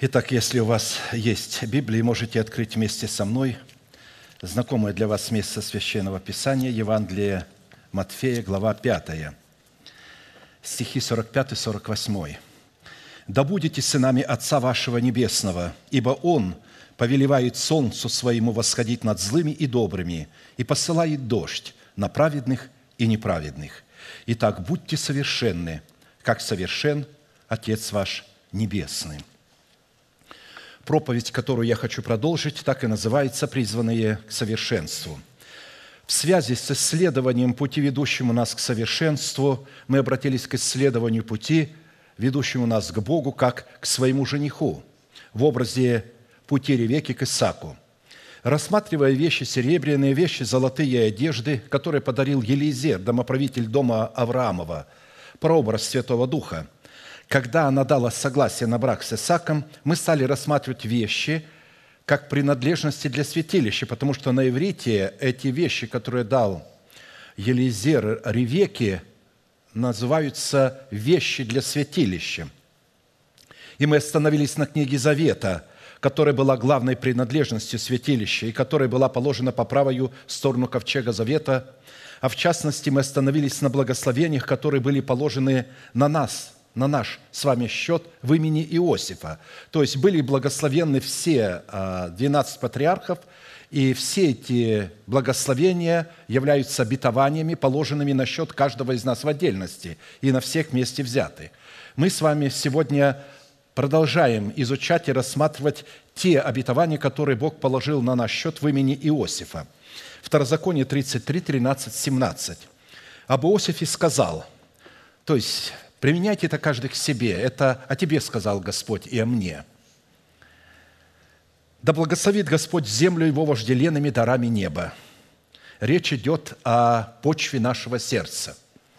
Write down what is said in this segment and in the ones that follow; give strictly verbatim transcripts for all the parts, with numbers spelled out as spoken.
Итак, если у вас есть Библия, можете открыть вместе со мной знакомое для вас место Священного Писания, Евангелие Матфея, глава пятая, стихи сорок пятый сорок восемь. «Да будете сынами Отца вашего Небесного, ибо Он повелевает солнцу своему восходить над злыми и добрыми и посылает дождь на праведных и неправедных. Итак, будьте совершенны, как совершен Отец ваш Небесный». Проповедь, которую я хочу продолжить, так и называется «Призванные к совершенству». В связи с исследованием пути, ведущему нас к совершенству, мы обратились к исследованию пути, ведущему нас к Богу, как к своему жениху, в образе пути Ревекки к Исааку. Рассматривая вещи серебряные, вещи золотые одежды, которые подарил Елиезер, домоправитель дома Авраамова, прообраз Святого Духа, когда она дала согласие на брак с Исааком, мы стали рассматривать вещи как принадлежности для святилища, потому что на иврите эти вещи, которые дал Елиезер Ревекке, называются вещи для святилища. И мы остановились на книге Завета, которая была главной принадлежностью святилища и которая была положена по правую сторону ковчега Завета. А в частности, мы остановились на благословениях, которые были положены на нас, на наш с вами счет в имени Иосифа. То есть были благословенны все двенадцать патриархов, и все эти благословения являются обетованиями, положенными на счет каждого из нас в отдельности и на всех вместе взяты. Мы с вами сегодня продолжаем изучать и рассматривать те обетования, которые Бог положил на наш счет в имени Иосифа. Второзаконие тридцать три, тринадцать, семнадцать. «Об Иосифе сказал», то есть применяйте это каждый к себе, это «о тебе сказал Господь и о мне». «Да благословит Господь землю его вожделенными дарами неба». Речь идет о почве нашего сердца.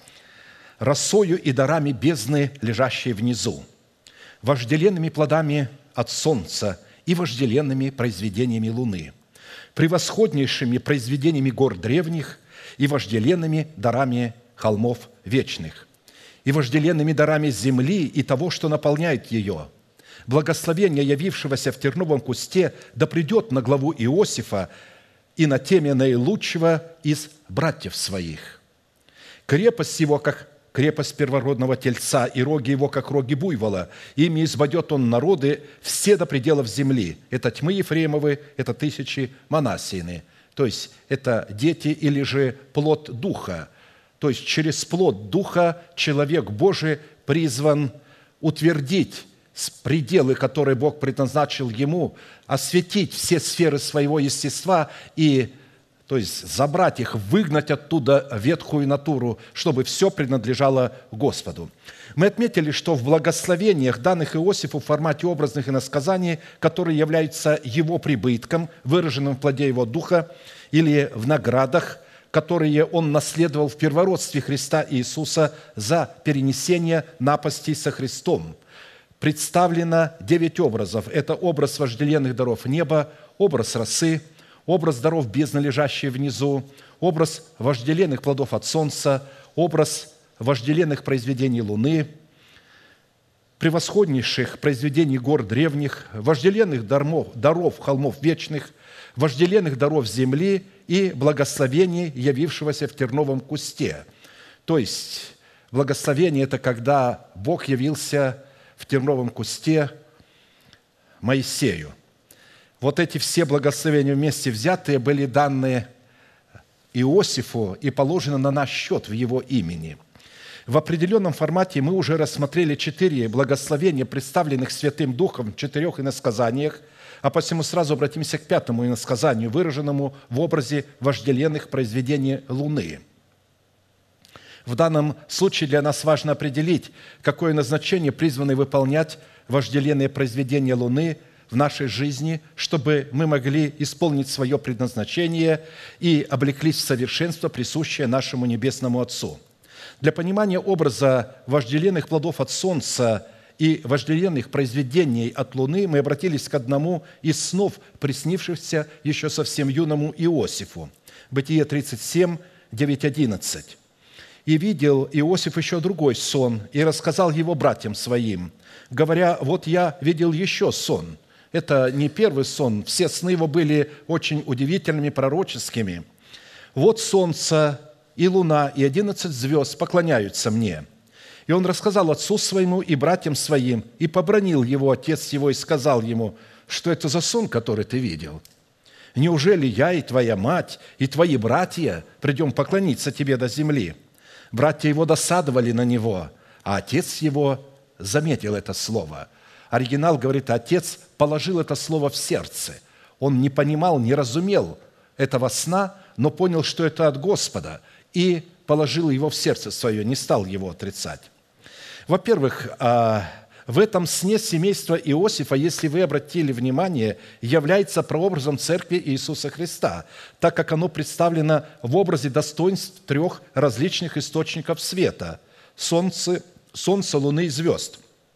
«Росою и дарами бездны, лежащей внизу, вожделенными плодами от солнца и вожделенными произведениями луны, превосходнейшими произведениями гор древних и вожделенными дарами холмов вечных, и вожделенными дарами земли и того, что наполняет ее. Благословение, явившегося в терновом кусте, да придет на главу Иосифа и на теме наилучшего из братьев своих. Крепость его, как крепость первородного тельца, и роги его, как роги буйвола. Ими избадет он народы все до пределов земли». Это тьмы Ефремовы, это тысячи Манассины. То есть это дети или же плод Духа. То есть через плод Духа человек Божий призван утвердить пределы, которые Бог предназначил ему, осветить все сферы своего естества и, то есть, забрать их, выгнать оттуда ветхую натуру, чтобы все принадлежало Господу. Мы отметили, что в благословениях, данных Иосифу в формате образных иносказаний, которые являются его прибытком, выраженным в плоде его духа, или в наградах, которые он наследовал в первородстве Христа Иисуса за перенесение напастей со Христом, представлено девять образов. Это образ вожделенных даров неба, образ росы, образ даров бездны, лежащей внизу, образ вожделенных плодов от солнца, образ вожделенных произведений луны, превосходнейших произведений гор древних, вожделенных даров, даров холмов вечных, вожделенных даров земли и благословений, явившегося в терновом кусте. То есть благословение – это когда Бог явился в терновом кусте Моисею. Вот эти все благословения вместе взятые были даны Иосифу и положены на наш счет в его имени. В определенном формате мы уже рассмотрели четыре благословения, представленных Святым Духом в четырех иносказаниях, а посему сразу обратимся к пятому иносказанию, выраженному в образе вожделенных произведений Луны. В данном случае для нас важно определить, какое назначение призваны выполнять вожделенные произведения Луны в нашей жизни, чтобы мы могли исполнить свое предназначение и облеклись в совершенство, присущее нашему Небесному Отцу. Для понимания образа вожделенных плодов от солнца и вожделенных произведений от Луны мы обратились к одному из снов, приснившихся еще совсем юному Иосифу. Бытие тридцать семь, девять, одиннадцать. И видел Иосиф еще другой сон, и рассказал его братьям своим, говоря: вот я видел еще сон. Это не первый сон, все сны его были очень удивительными, пророческими. Вот солнце и луна и одиннадцать звезд поклоняются мне. И он рассказал отцу своему и братьям своим, и побранил его отец его, и сказал ему: что это за сон, который ты видел? Неужели я и твоя мать, и твои братья придем поклониться тебе до земли? Братья его досадовали на него, а отец его заметил это слово. Оригинал говорит: отец положил это слово в сердце. Он не понимал, не разумел этого сна, но понял, что это от Господа, и положил его в сердце свое, не стал его отрицать. Во-первых, в этом сне семейство Иосифа, если вы обратили внимание, является прообразом Церкви Иисуса Христа, так как оно представлено в образе достоинств трех различных источников света – солнца, солнца, луны и звезд,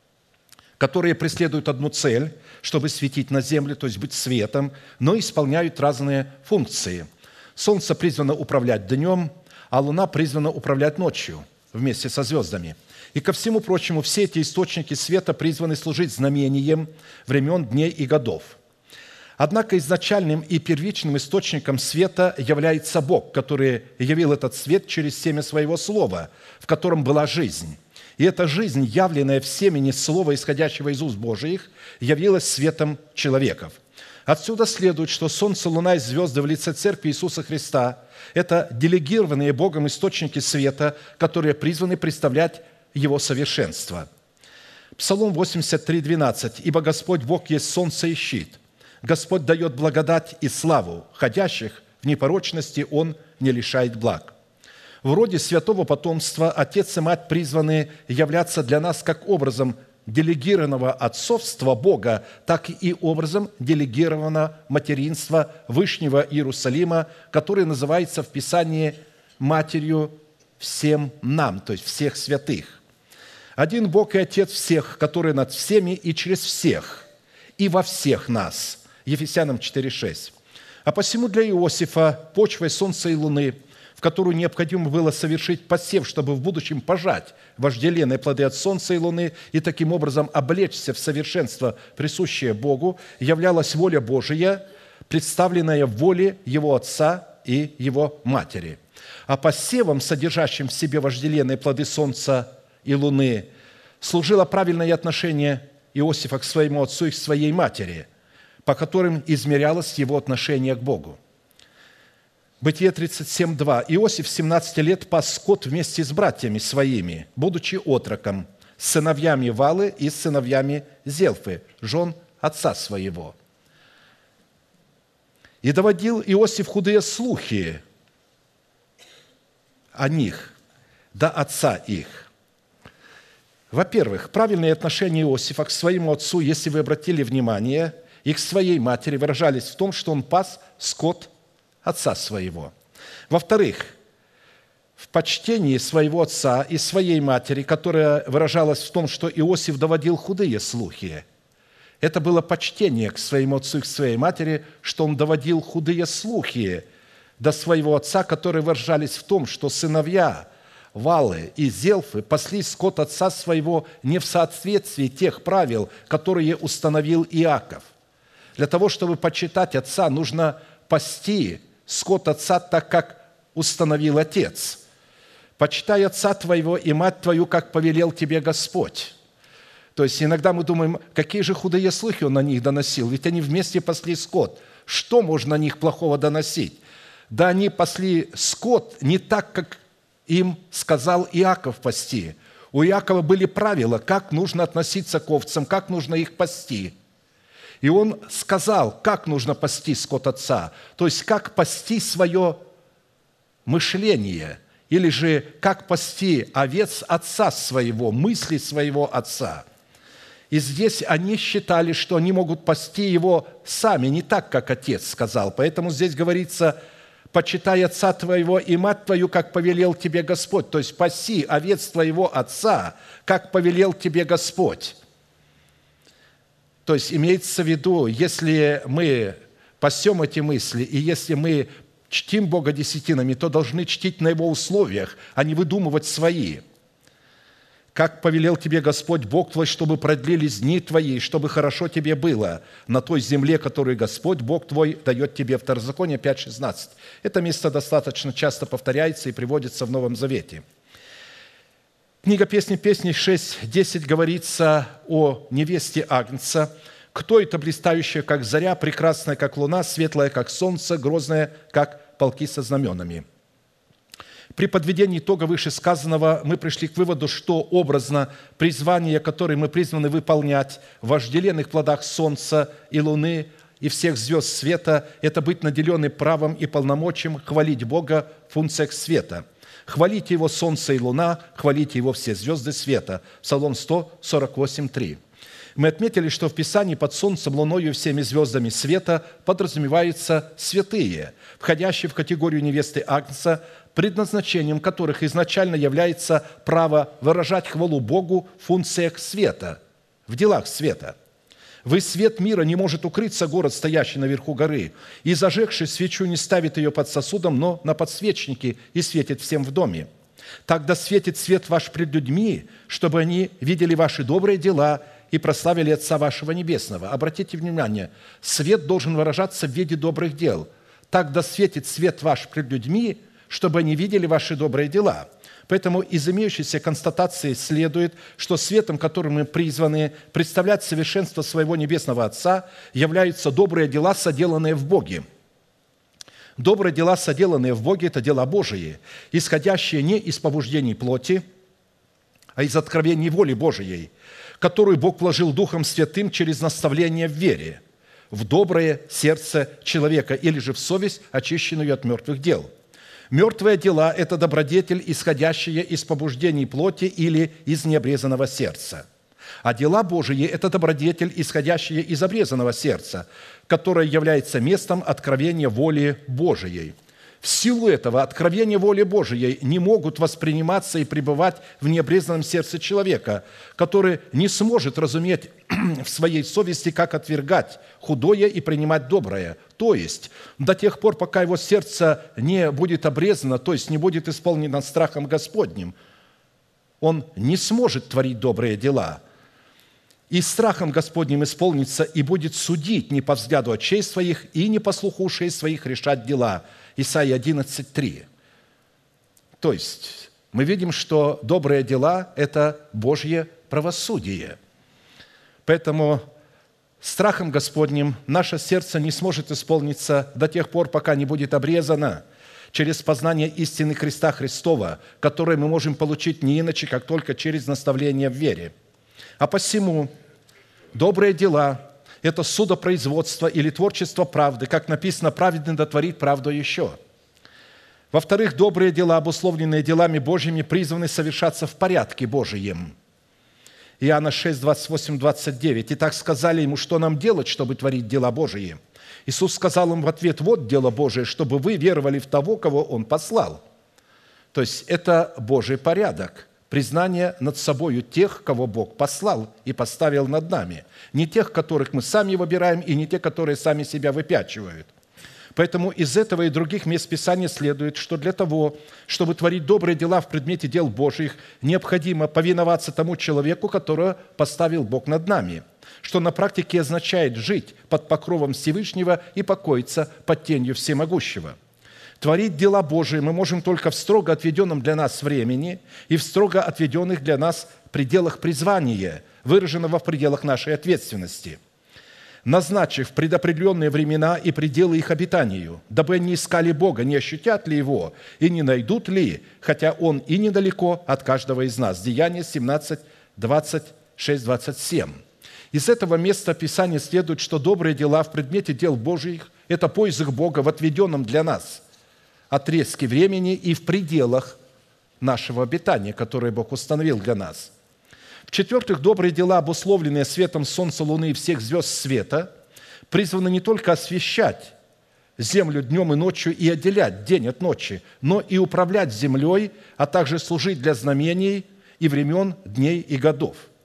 которые преследуют одну цель, чтобы светить на землю, то есть быть светом, но исполняют разные функции. Солнце призвано управлять днем, а луна призвана управлять ночью вместе со звездами. И ко всему прочему, все эти источники света призваны служить знамением времен, дней и годов. Однако изначальным и первичным источником света является Бог, который явил этот свет через семя Своего Слова, в котором была жизнь. И эта жизнь, явленная в семени Слова, исходящего из уст Божиих, явилась светом человеков. Отсюда следует, что солнце, луна и звезды в лице Церкви Иисуса Христа – это делегированные Богом источники света, которые призваны представлять Его совершенство. Псалом восемьдесят три, двенадцать. «Ибо Господь Бог есть солнце и щит. Господь дает благодать и славу. Ходящих в непорочности Он не лишает благ». В роде святого потомства отец и мать призваны являться для нас как образом делегированного отцовства Бога, так и образом делегированного материнства Вышнего Иерусалима, который называется в Писании матерью всем нам, то есть всех святых. Один Бог и Отец всех, который над всеми и через всех, и во всех нас. Ефесянам четыре, шесть. А посему для Иосифа почвой солнца и луны, в которую необходимо было совершить посев, чтобы в будущем пожать вожделенные плоды от солнца и луны и таким образом облечься в совершенство, присущее Богу, являлась воля Божия, представленная в воле Его Отца и Его Матери. А посевом, содержащим в себе вожделенные плоды солнца и луны, служило правильное отношение Иосифа к своему отцу и к своей матери, по которым измерялось его отношение к Богу. Бытие тридцать семь, два. «Иосиф семнадцать лет пас скот вместе с братьями своими, будучи отроком, с сыновьями Валы и с сыновьями Зелфы, жен отца своего. И доводил Иосиф худые слухи о них до отца их». Во-первых, правильные отношения Иосифа к своему отцу, если вы обратили внимание, и к своей матери выражались в том, что он пас скот отца своего. Во-вторых, в почтении своего отца и своей матери, которая выражалась в том, что Иосиф доводил худые слухи. Это было почтение к своему отцу и к своей матери, что он доводил худые слухи до своего отца, которые выражались в том, что сыновья Валы и Зелфы пасли скот отца своего не в соответствии тех правил, которые установил Иаков. Для того, чтобы почитать отца, нужно пасти скот отца так, как установил отец. «Почитай отца твоего и мать твою, как повелел тебе Господь». То есть иногда мы думаем, какие же худые слухи он на них доносил, ведь они вместе пасли скот. Что можно на них плохого доносить? Да они пасли скот не так, как им сказал Иаков пасти. У Иакова были правила, как нужно относиться к овцам, как нужно их пасти. И он сказал, как нужно пасти скот отца, то есть как пасти свое мышление, или же как пасти овец отца своего, мысли своего отца. И здесь они считали, что они могут пасти его сами, не так, как отец сказал. Поэтому здесь говорится: «Почитай отца твоего и мать твою, как повелел тебе Господь». То есть паси овец твоего отца, как повелел тебе Господь. То есть имеется в виду, если мы пасем эти мысли, и если мы чтим Бога десятинами, то должны чтить на Его условиях, а не выдумывать свои. Как повелел тебе Господь Бог твой, чтобы продлились дни твои, чтобы хорошо тебе было на той земле, которую Господь Бог твой дает тебе». Второзаконие пять шестнадцать. Это место достаточно часто повторяется и приводится в Новом Завете. Книга «Песни песней» шесть десять говорится о невесте Агнца. «Кто это блистающая, как заря, прекрасная, как луна, светлая, как солнце, грозная, как полки со знаменами». При подведении итога вышесказанного мы пришли к выводу, что образно призвание, которое мы призваны выполнять в вожделенных плодах солнца и луны и всех звезд света, это быть наделенным правом и полномочием хвалить Бога в функциях света. «Хвалите Его солнце и луна, хвалите Его все звезды света». Псалом сто сорок восемь три. Мы отметили, что в Писании под солнцем, луною и всеми звездами света подразумеваются святые, входящие в категорию невесты Агнца, предназначением которых изначально является право выражать хвалу Богу в функциях света, в делах света. «Вы свет мира, не может укрыться город, стоящий наверху горы, и, зажегший свечу, не ставит ее под сосудом, но на подсвечнике и светит всем в доме. Тогда светит свет ваш пред людьми, чтобы они видели ваши добрые дела и прославили Отца вашего Небесного». Обратите внимание, свет должен выражаться в виде добрых дел. «Тогда светит свет ваш пред людьми, чтобы они видели ваши добрые дела». Поэтому из имеющейся констатации следует, что светом, которым мы призваны представлять совершенство своего Небесного Отца, являются добрые дела, соделанные в Боге. Добрые дела, соделанные в Боге, – это дела Божии, исходящие не из побуждений плоти, а из откровений воли Божией, которую Бог вложил Духом Святым через наставление в вере, в доброе сердце человека или же в совесть, очищенную от мертвых дел. Мертвые дела – это добродетель, исходящая из побуждений плоти или из необрезанного сердца. А дела Божии – это добродетель, исходящая из обрезанного сердца, которое является местом откровения воли Божией. В силу этого откровения воли Божией не могут восприниматься и пребывать в необрезанном сердце человека, который не сможет разуметь в своей совести, как отвергать худое и принимать доброе. То есть до тех пор, пока его сердце не будет обрезано, то есть не будет исполнено страхом Господним, он не сможет творить добрые дела. И страхом Господним исполнится и будет судить не по взгляду очей своих и не по слуху ушей своих решать дела. Исайя одиннадцать три. То есть мы видим, что добрые дела – это Божье правосудие. Поэтому страхом Господним наше сердце не сможет исполниться до тех пор, пока не будет обрезано через познание истины Христа Христова, которое мы можем получить не иначе, как только через наставление в вере. А посему добрые дела – это судопроизводство или творчество правды, как написано, праведный дотворит правду еще. Во-вторых, добрые дела, обусловленные делами Божьими, призваны совершаться в порядке Божием. Иоанна шесть, двадцать восемь, двадцать девять. «Итак сказали ему, что нам делать, чтобы творить дела Божии? Иисус сказал им в ответ: вот дело Божие, чтобы вы веровали в того, кого Он послал». То есть это Божий порядок. Признание над собою тех, кого Бог послал и поставил над нами. Не тех, которых мы сами выбираем, и не те, которые сами себя выпячивают. Поэтому из этого и других мест Писания следует, что для того, чтобы творить добрые дела в предмете дел Божьих, необходимо повиноваться тому человеку, которого поставил Бог над нами, что на практике означает жить под покровом Всевышнего и покоиться под тенью Всемогущего. Творить дела Божии мы можем только в строго отведенном для нас времени и в строго отведенных для нас пределах призвания, выраженного в пределах нашей ответственности, назначив предопределенные времена и пределы их обитанию, дабы они искали Бога, не ощутят ли Его и не найдут ли, хотя Он и недалеко от каждого из нас. Деяния семнадцать, двадцать шесть, двадцать семь. Из этого места Писания следует, что добрые дела в предмете дел Божьих – это поиск Бога в отведенном для нас отрезке времени и в пределах нашего обитания, которое Бог установил для нас. В-четвертых, добрые дела, обусловленные светом солнца, луны и всех звезд света, призваны не только освещать землю днем и ночью и отделять день от ночи, но и управлять землей, а также служить для знамений и времен, дней и годов.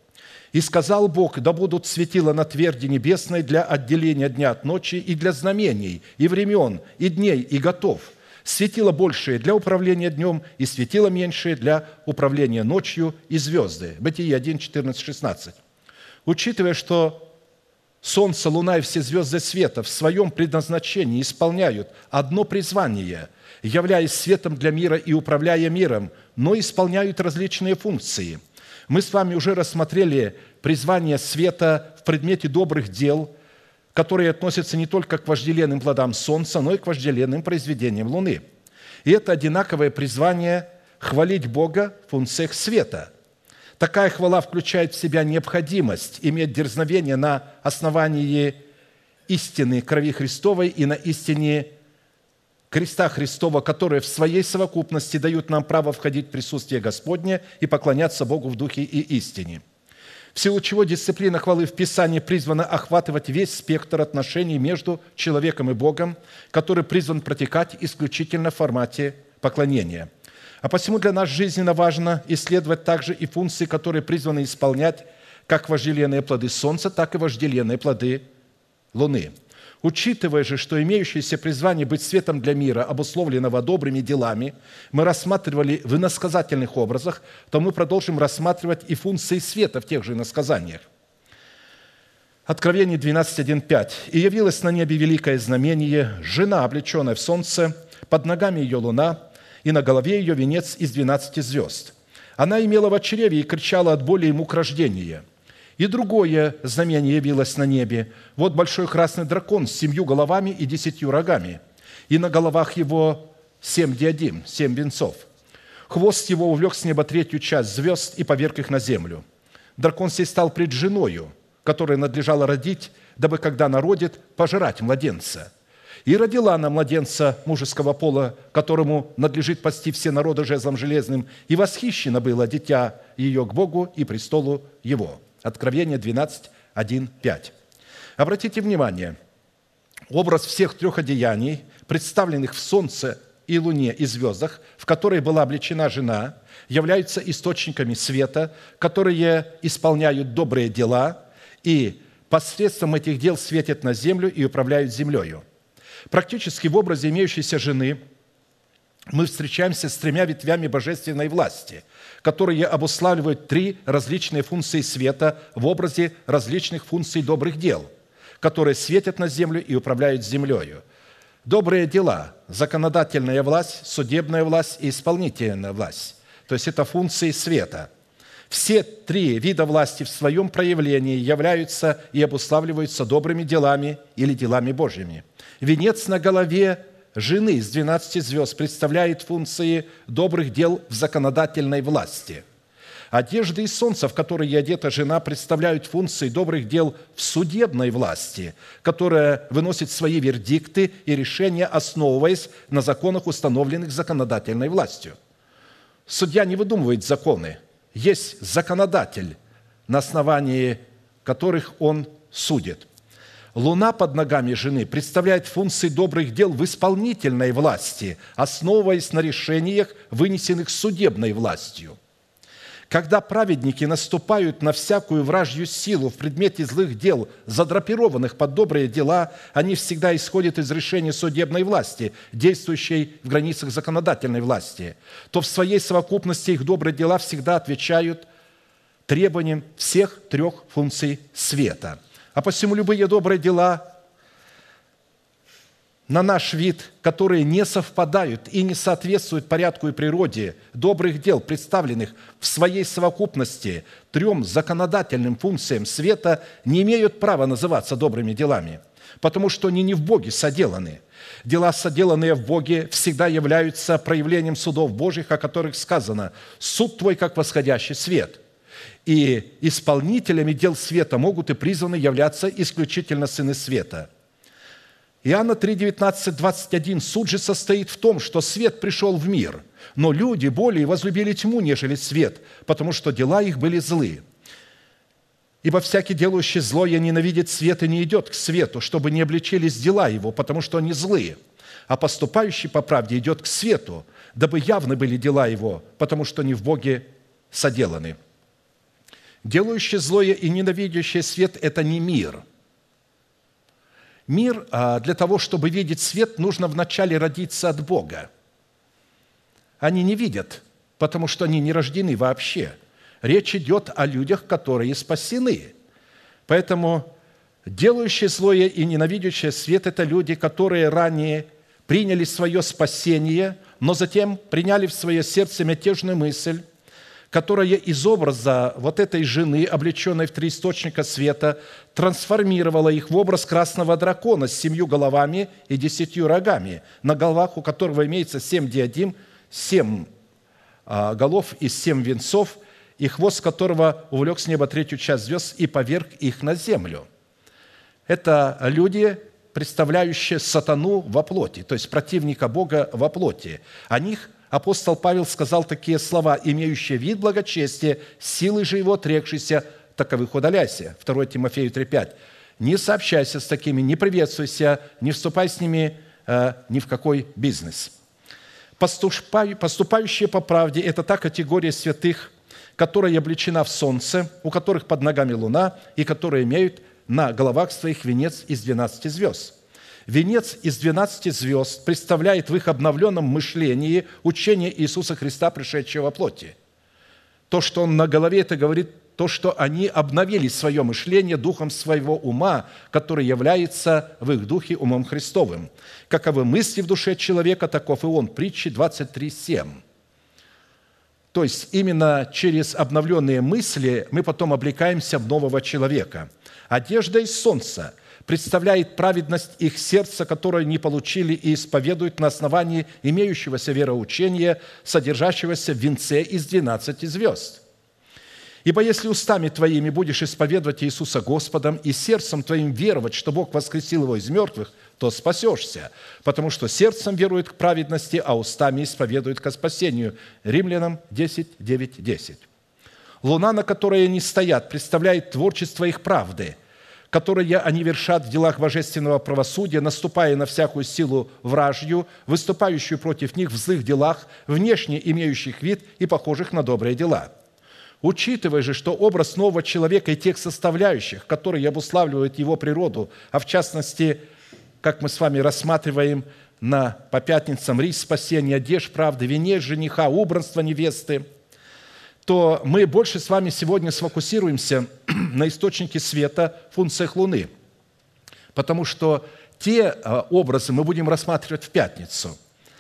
И сказал Бог: да будут светила на тверди небесной для отделения дня от ночи и для знамений, и времен, и дней, и готов. Светило большее для управления днем, и светило меньшее для управления ночью, и звезды». Бытие один, четырнадцать, шестнадцать. Учитывая, что солнце, луна и все звезды света в своем предназначении исполняют одно призвание, являясь светом для мира и управляя миром, но исполняют различные функции. Мы с вами уже рассмотрели призвание света в предмете добрых дел, которые относятся не только к вожделенным плодам солнца, но и к вожделенным произведениям луны. И это одинаковое призвание хвалить Бога в функциях света. Такая хвала включает в себя необходимость иметь дерзновение на основании истины крови Христовой и на истине креста Христова, которые в своей совокупности дают нам право входить в присутствие Господне и поклоняться Богу в духе и истине. В силу чего дисциплина хвалы в Писании призвана охватывать весь спектр отношений между человеком и Богом, который призван протекать исключительно в формате поклонения. А посему для нас жизненно важно исследовать также и функции, которые призваны исполнять как вожделенные плоды солнца, так и вожделенные плоды луны. Учитывая же, что имеющееся призвание быть светом для мира, обусловленного добрыми делами, мы рассматривали в иносказательных образах, то мы продолжим рассматривать и функции света в тех же иносказаниях. Откровение двенадцать, один, пять. «И явилось на небе великое знамение, жена, облеченная в солнце, под ногами ее луна, и на голове ее венец из двенадцати звезд. Она имела в чреве и кричала от боли и мук рождения. И другое знамение явилось на небе. Вот большой красный дракон с семью головами и десятью рогами, и на головах его семь диадим, семь венцов. Хвост его увлек с неба третью часть звезд и поверг их на землю. Дракон сей стал пред женою, которой надлежало родить, дабы, когда народит, пожирать младенца. И родила она младенца мужеского пола, которому надлежит пасти все народы жезлом железным, и восхищено было дитя ее к Богу и престолу его». Откровение двенадцать, один, пять. Обратите внимание, образ всех трех одеяний, представленных в солнце и луне и звездах, в которые была облечена жена, являются источниками света, которые исполняют добрые дела и посредством этих дел светят на землю и управляют землею. Практически в образе имеющейся жены мы встречаемся с тремя ветвями божественной власти, которые обуславливают три различные функции света в образе различных функций добрых дел, которые светят на землю и управляют землею. Добрые дела – законодательная власть, судебная власть и исполнительная власть. То есть это функции света. Все три вида власти в своем проявлении являются и обуславливаются добрыми делами или делами Божьими. Венец на голове жены из двенадцати звезд представляет функции добрых дел в законодательной власти. Одежды из солнца, в которые одета жена, представляют функции добрых дел в судебной власти, которая выносит свои вердикты и решения, основываясь на законах, установленных законодательной властью. Судья не выдумывает законы. Есть законодатель, на основании которых он судит. Луна под ногами жены представляет функции добрых дел в исполнительной власти, основываясь на решениях, вынесенных судебной властью. Когда праведники наступают на всякую вражью силу в предмете злых дел, задрапированных под добрые дела, они всегда исходят из решения судебной власти, действующей в границах законодательной власти, то в своей совокупности их добрые дела всегда отвечают требованиям всех трех функций света. А посему любые добрые дела на наш вид, которые не совпадают и не соответствуют порядку и природе добрых дел, представленных в своей совокупности трем законодательным функциям света, не имеют права называться добрыми делами, потому что они не в Боге соделаны. Дела, соделанные в Боге, всегда являются проявлением судов Божьих, о которых сказано: «Суд твой, как восходящий свет». И исполнителями дел света могут и призваны являться исключительно сыны света. Иоанна три, девятнадцать, двадцать один. «Суд же состоит в том, что свет пришел в мир, но люди более возлюбили тьму, нежели свет, потому что дела их были злы. Ибо всякий, делающий злое, ненавидит свет и не идет к свету, чтобы не обличились дела его, потому что они злые. А поступающий по правде идет к свету, дабы явны были дела его, потому что они в Боге соделаны». Делающий злое и ненавидящий свет – это не мир. Мир, для того, чтобы видеть свет, нужно вначале родиться от Бога. Они не видят, потому что они не рождены вообще. Речь идет о людях, которые спасены. Поэтому делающие злое и ненавидящие свет – это люди, которые ранее приняли свое спасение, но затем приняли в свое сердце мятежную мысль, которая из образа вот этой жены, облеченной в три источника света, трансформировала их в образ красного дракона с семью головами и десятью рогами, на головах у которого имеется семь диадим, семь голов и семь венцов, и хвост которого увлек с неба третью часть звезд и поверг их на землю. Это люди, представляющие сатану во плоти, то есть противника Бога во плоти. О них апостол Павел сказал такие слова: «Имеющие вид благочестия, силой же его отрекшийся, таковых удаляйся». второе Тимофею три пять. «Не сообщайся с такими, не приветствуйся, не вступай с ними э, ни в какой бизнес». Поступающие по правде – это та категория святых, которая облечена в солнце, у которых под ногами луна, и которые имеют на головах своих венец из двенадцати звезд. Венец из двенадцати звезд представляет в их обновленном мышлении учение Иисуса Христа, пришедшего во плоти. То, что он на голове, это говорит то, что они обновили свое мышление духом своего ума, который является в их духе умом Христовым. Каковы мысли в душе человека, таков и он. Притчи двадцать три семь. То есть именно через обновленные мысли мы потом облекаемся в нового человека. Одежда из солнца представляет праведность их сердца, которое не получили и исповедуют на основании имеющегося вероучения, содержащегося в венце из двенадцати звезд. Ибо если устами твоими будешь исповедовать Иисуса Господом и сердцем твоим веровать, что Бог воскресил Его из мертвых, то спасешься, потому что сердцем верует к праведности, а устами исповедует ко спасению». Римлянам десять девять десять. Луна, на которой они стоят, представляет творчество их правды, которые они вершат в делах божественного правосудия, наступая на всякую силу вражью, выступающую против них в злых делах, внешне имеющих вид и похожих на добрые дела. Учитывая же, что образ нового человека и тех составляющих, которые обуславливают его природу, а в частности, как мы с вами рассматриваем на, по пятницам, рис спасения, одежд правды, венец жениха, убранство невесты, то мы больше с вами сегодня сфокусируемся на источнике света, функциях Луны, потому что те образы мы будем рассматривать в пятницу,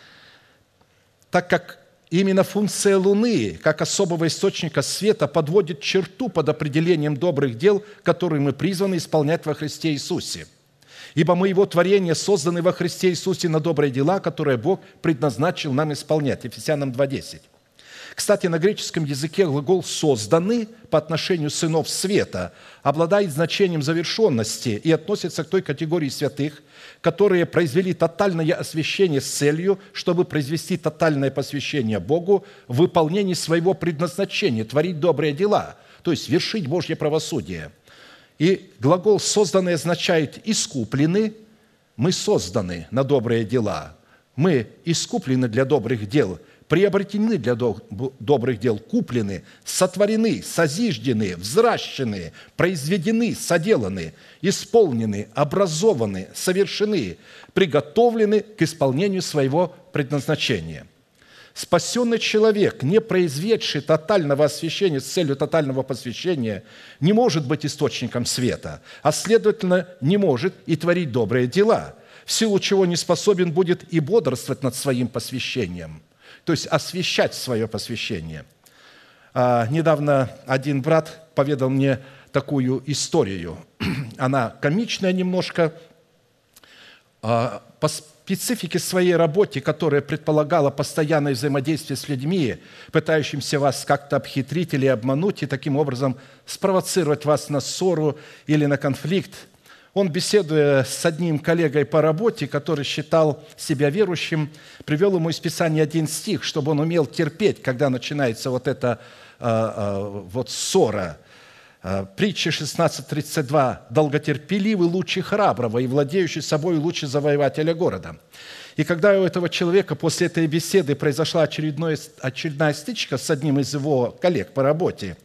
так как именно функция Луны, как особого источника света, подводит черту под определением добрых дел, которые мы призваны исполнять во Христе Иисусе. Ибо мы Его творение, созданы во Христе Иисусе на добрые дела, которые Бог предназначил нам исполнять. Ефесянам два десять. Кстати, на греческом языке глагол «созданы» по отношению сынов света обладает значением завершенности и относится к той категории святых, которые произвели тотальное освящение с целью, чтобы произвести тотальное посвящение Богу в выполнении своего предназначения, творить добрые дела, то есть вершить Божье правосудие. И глагол «созданный» означает «искуплены», мы созданы на добрые дела, мы искуплены для добрых дел, приобретены для добрых дел, куплены, сотворены, созиждены, взращены, произведены, соделаны, исполнены, образованы, совершены, приготовлены к исполнению своего предназначения. Спасенный человек, не произведший тотального освящения с целью тотального посвящения, не может быть источником света, а, следовательно, не может и творить добрые дела, в силу чего не способен будет и бодрствовать над своим посвящением, то есть освящать свое посвящение. А, недавно один брат поведал мне такую историю. Она комичная немножко. А, по специфике своей работы, которая предполагала постоянное взаимодействие с людьми, пытающимся вас как-то обхитрить или обмануть, и таким образом спровоцировать вас на ссору или на конфликт, он, беседуя с одним коллегой по работе, который считал себя верующим, привел ему из Писания один стих, чтобы он умел терпеть, когда начинается вот эта э, э, вот ссора. Притча шестнадцать тридцать два. «Долготерпеливый лучше храброго, и владеющий собой лучше завоевателя города». И когда у этого человека после этой беседы произошла очередная стычка с одним из его коллег по работе,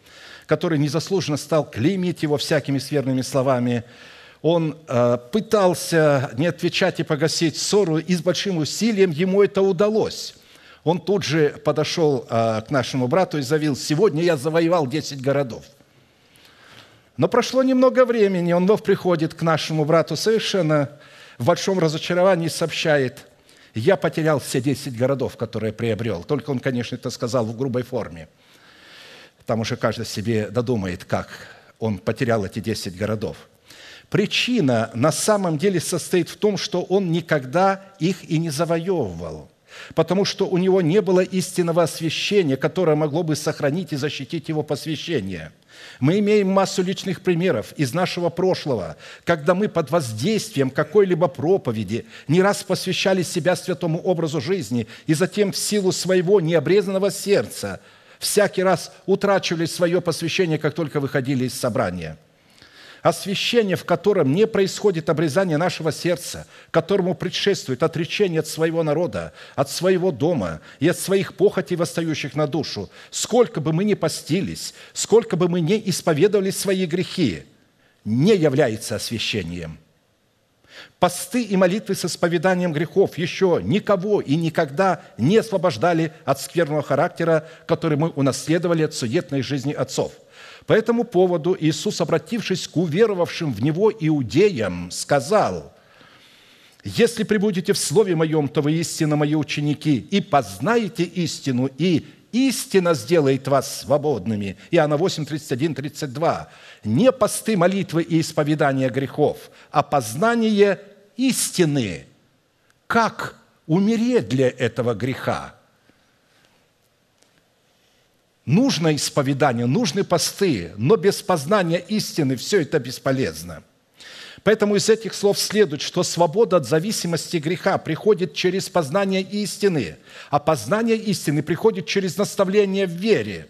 который незаслуженно стал клеймить его всякими скверными словами. Он э, пытался не отвечать и погасить ссору, и с большим усилием ему это удалось. Он тут же подошел э, к нашему брату и заявил: «Сегодня я завоевал десять городов». Но прошло немного времени, он вновь приходит к нашему брату совершенно в большом разочаровании и сообщает: «Я потерял все десять городов, которые приобрел». Только он, конечно, это сказал в грубой форме. Там уже каждый себе додумает, как он потерял эти десять городов. Причина на самом деле состоит в том, что он никогда их и не завоевывал, потому что у него не было истинного освящения, которое могло бы сохранить и защитить его посвящение. Мы имеем массу личных примеров из нашего прошлого, когда мы под воздействием какой-либо проповеди не раз посвящали себя святому образу жизни и затем в силу своего необрезанного сердца всякий раз утрачивали свое посвящение, как только выходили из собрания. Освящение, в котором не происходит обрезание нашего сердца, которому предшествует отречение от своего народа, от своего дома и от своих похотей, восстающих на душу. Сколько бы мы ни постились, сколько бы мы ни исповедовали свои грехи, не является освящением. Посты и молитвы с исповеданием грехов еще никого и никогда не освобождали от скверного характера, который мы унаследовали от суетной жизни отцов. По этому поводу Иисус, обратившись к уверовавшим в Него иудеям, сказал: «Если пребудете в Слове Моем, то вы истинно Мои ученики, и познаете истину, и истина сделает вас свободными». Иоанна восемь, тридцать один, тридцать два. Не посты, молитвы и исповедания грехов, а познание истины. Как умереть для этого греха? Нужно исповедание, нужны посты, но без познания истины все это бесполезно. Поэтому из этих слов следует, что свобода от зависимости греха приходит через познание истины, а познание истины приходит через наставление в вере.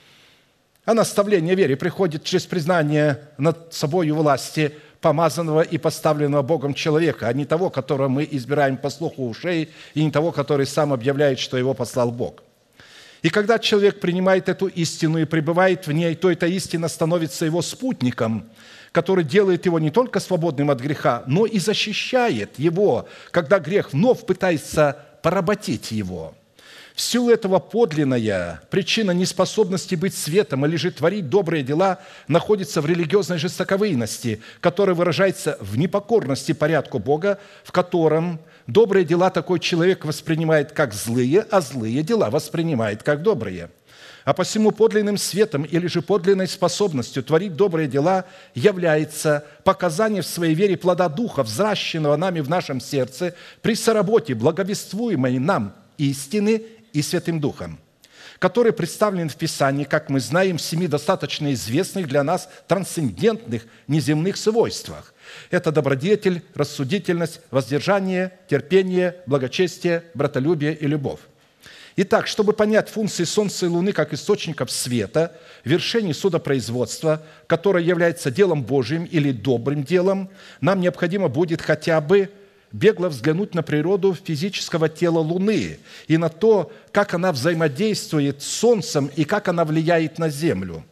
А наставление в вере приходит через признание над собой власти помазанного и поставленного Богом человека, а не того, которого мы избираем по слуху ушей, и не того, который сам объявляет, что его послал Бог. И когда человек принимает эту истину и пребывает в ней, то эта истина становится его спутником, который делает его не только свободным от греха, но и защищает его, когда грех вновь пытается поработить его. В силу этого подлинная причина неспособности быть светом или же творить добрые дела находится в религиозной жестоковыйности, которая выражается в непокорности порядку Бога, в котором добрые дела такой человек воспринимает как злые, а злые дела воспринимает как добрые. А посему подлинным светом или же подлинной способностью творить добрые дела является показание в своей вере плода Духа, взращенного нами в нашем сердце при соработе благовествуемой нам истины и Святым Духом, который представлен в Писании, как мы знаем, в семи достаточно известных для нас трансцендентных неземных свойствах. Это добродетель, рассудительность, воздержание, терпение, благочестие, братолюбие и любовь. Итак, чтобы понять функции Солнца и Луны как источников света, вершений судопроизводства, которое является делом Божьим или добрым делом, нам необходимо будет хотя бы бегло взглянуть на природу физического тела Луны и на то, как она взаимодействует с Солнцем и как она влияет на Землю.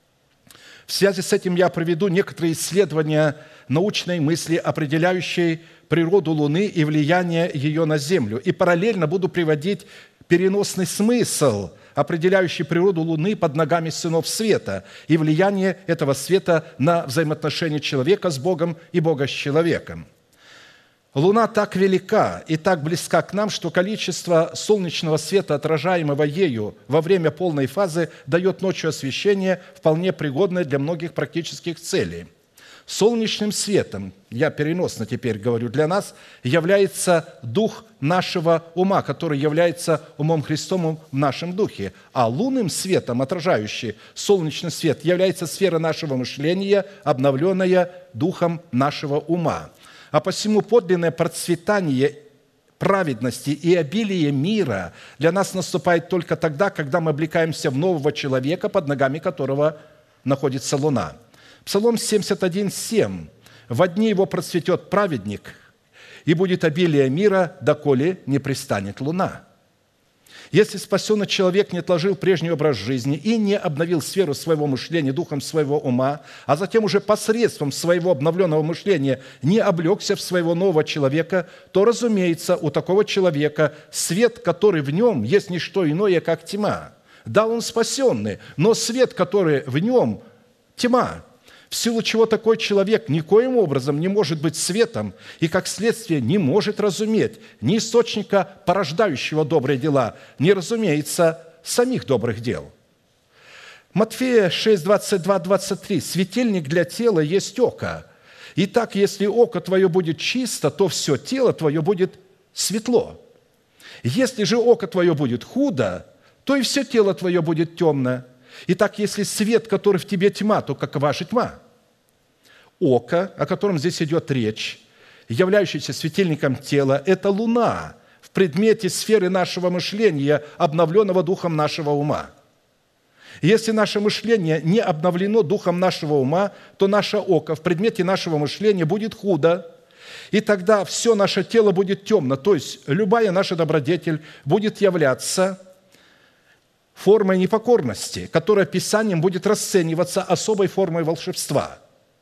В связи с этим я проведу некоторые исследования научной мысли, определяющей природу Луны и влияние ее на Землю, и параллельно буду приводить переносный смысл, определяющий природу Луны под ногами сынов света и влияние этого света на взаимоотношения человека с Богом и Бога с человеком. Луна так велика и так близка к нам, что количество солнечного света, отражаемого ею во время полной фазы, дает ночью освещение, вполне пригодное для многих практических целей. Солнечным светом, я переносно теперь говорю, для нас является дух нашего ума, который является умом Христовым в нашем духе. А лунным светом, отражающий солнечный свет, является сфера нашего мышления, обновленная духом нашего ума. А посему подлинное процветание праведности и обилие мира для нас наступает только тогда, когда мы облекаемся в нового человека, под ногами которого находится луна. Псалом семьдесят один, семь. «Во дни его процветет праведник, и будет обилие мира, доколе не пристанет луна». Если спасенный человек не отложил прежний образ жизни и не обновил сферу своего мышления духом своего ума, а затем уже посредством своего обновленного мышления не облегся в своего нового человека, то, разумеется, у такого человека свет, который в нем, есть не что иное, как тьма. Да, он спасенный, но свет, который в нем, тьма, в силу чего такой человек никоим образом не может быть светом и, как следствие, не может разуметь ни источника, порождающего добрые дела, ни, разумеется, самих добрых дел. Матфея шесть, двадцать два, двадцать три. «Светильник для тела есть око. Итак, если око твое будет чисто, то все тело твое будет светло. Если же око твое будет худо, то и все тело твое будет темно. Итак, если свет, который в тебе тьма, то какова же тьма? Око, о котором здесь идет речь, являющееся светильником тела, это луна в предмете сферы нашего мышления, обновленного духом нашего ума. Если наше мышление не обновлено духом нашего ума, то наше око в предмете нашего мышления будет худо, и тогда все наше тело будет темно, то есть любая наша добродетель будет являться формой непокорности, которая Писанием будет расцениваться особой формой волшебства.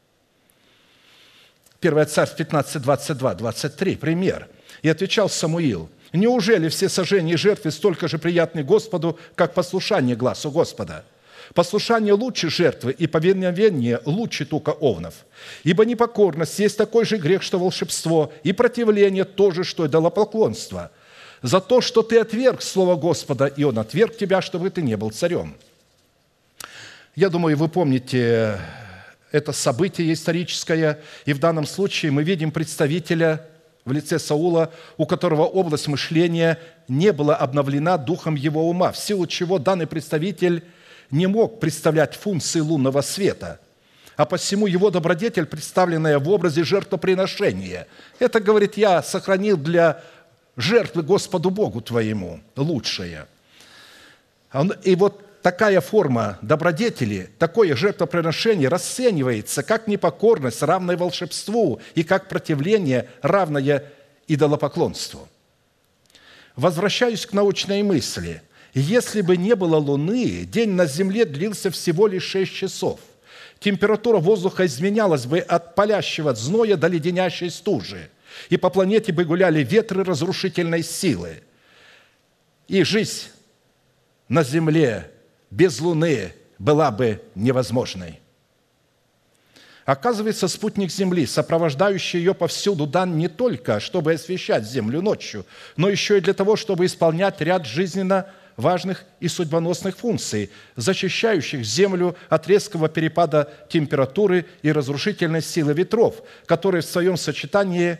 первое Царств пятнадцать, двадцать два, двадцать три. Пример. «И отвечал Самуил: неужели все сожжения и жертвы столько же приятны Господу, как послушание гласу Господа? Послушание лучше жертвы, и повиновение лучше тука овнов. Ибо непокорность есть такой же грех, что волшебство, и противление тоже, что идолопоклонство. За то, что ты отверг слово Господа, и Он отверг тебя, чтобы ты не был царем». Я думаю, вы помните это событие историческое, и в данном случае мы видим представителя в лице Саула, у которого область мышления не была обновлена духом его ума, в силу чего данный представитель не мог представлять функции лунного света, а посему его добродетель, представленная в образе жертвоприношения, это, говорит, я сохранил для жертвы Господу Богу твоему, лучшее. И вот такая форма добродетели, такое жертвоприношение расценивается как непокорность, равная волшебству, и как противление, равное идолопоклонству. Возвращаюсь к научной мысли. Если бы не было Луны, день на Земле длился всего лишь шесть часов. Температура воздуха изменялась бы от палящего зноя до леденящей стужи, и по планете бы гуляли ветры разрушительной силы. И жизнь на Земле без Луны была бы невозможной. Оказывается, спутник Земли, сопровождающий ее повсюду, дан не только, чтобы освещать Землю ночью, но еще и для того, чтобы исполнять ряд жизненно важных и судьбоносных функций, защищающих Землю от резкого перепада температуры и разрушительной силы ветров, которые в своем сочетании,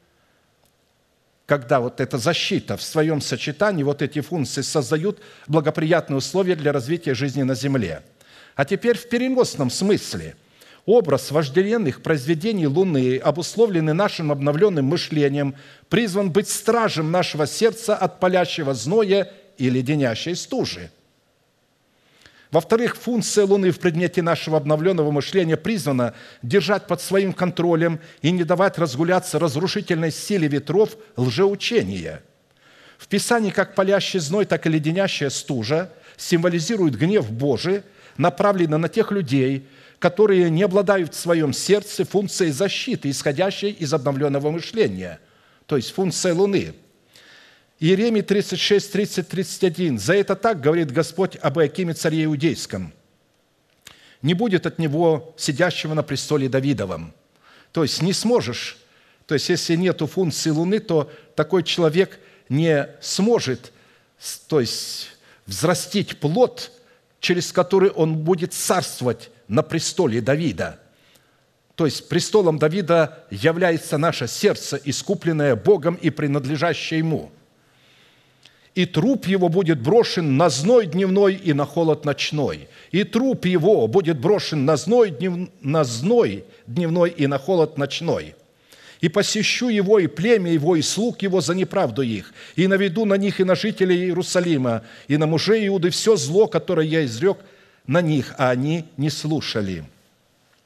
когда вот эта защита в своем сочетании, вот эти функции создают благоприятные условия для развития жизни на Земле. А теперь в переносном смысле. Образ вожделенных произведений Луны, обусловленный нашим обновленным мышлением, призван быть стражем нашего сердца от палящего зноя и леденящей стужи. Во-вторых, функция Луны в предмете нашего обновленного мышления призвана держать под своим контролем и не давать разгуляться разрушительной силе ветров лжеучения. В Писании как палящий зной, так и леденящая стужа символизируют гнев Божий, направленный на тех людей, которые не обладают в своем сердце функцией защиты, исходящей из обновленного мышления, то есть функция Луны. Иеремии тридцать шесть, тридцать, тридцать один. «За это так говорит Господь об Иакиме царе Иудейском: не будет от него сидящего на престоле Давидовом». То есть не сможешь, то есть если нет функции Луны, то такой человек не сможет, то есть взрастить плод, через который он будет царствовать на престоле Давида. То есть престолом Давида является наше сердце, искупленное Богом и принадлежащее Ему. И труп его будет брошен на зной дневной и на холод ночной. И труп его будет брошен на зной, днев... на зной дневной и на холод ночной. И посещу его, и племя его, и слуг его за неправду их, и наведу на них и на жителей Иерусалима, и на мужей Иуды все зло, которое я изрек на них, а они не слушали».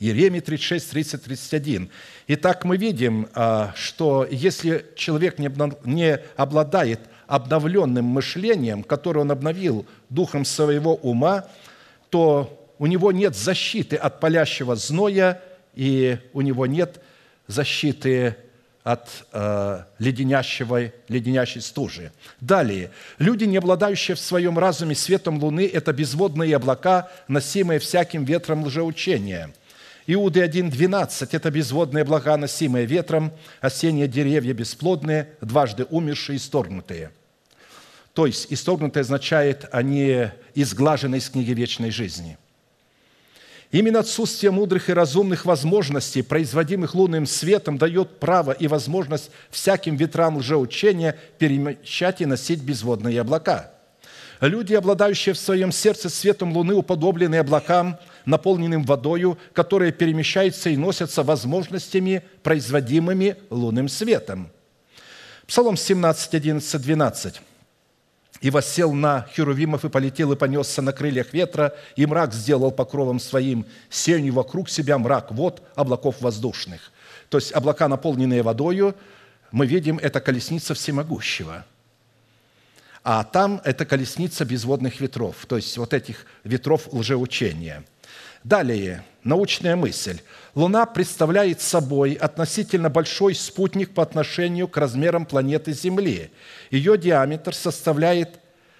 Иеремии тридцать шесть, тридцать, тридцать один. Итак, мы видим, что если человек не обладает обновленным мышлением, которое он обновил духом своего ума, то у него нет защиты от палящего зноя, и у него нет защиты от э, леденящего, леденящей стужи. Далее. Люди, не обладающие в своем разуме светом луны, это безводные облака, носимые всяким ветром лжеучения. Иуды один, двенадцать. Это безводные облака, носимые ветром, осенние деревья бесплодные, дважды умершие, исторгнутые. То есть, исторгнутые означает, они изглажены из книги вечной жизни. Именно отсутствие мудрых и разумных возможностей, производимых лунным светом, дает право и возможность всяким ветрам лжеучения перемещать и носить безводные облака. Люди, обладающие в своем сердце светом луны, уподоблены облакам, наполненным водою, которые перемещаются и носятся возможностями, производимыми лунным светом. Псалом семнадцать, одиннадцать, двенадцать. «И воссел на херувимов, и полетел, и понесся на крыльях ветра, и мрак сделал покровом своим, сенью вокруг себя мрак вод облаков воздушных». То есть облака, наполненные водою, мы видим, это колесница всемогущего. А там это колесница безводных ветров, то есть вот этих ветров лжеучения. Далее, научная мысль. Луна представляет собой относительно большой спутник по отношению к размерам планеты Земли. Ее диаметр составляет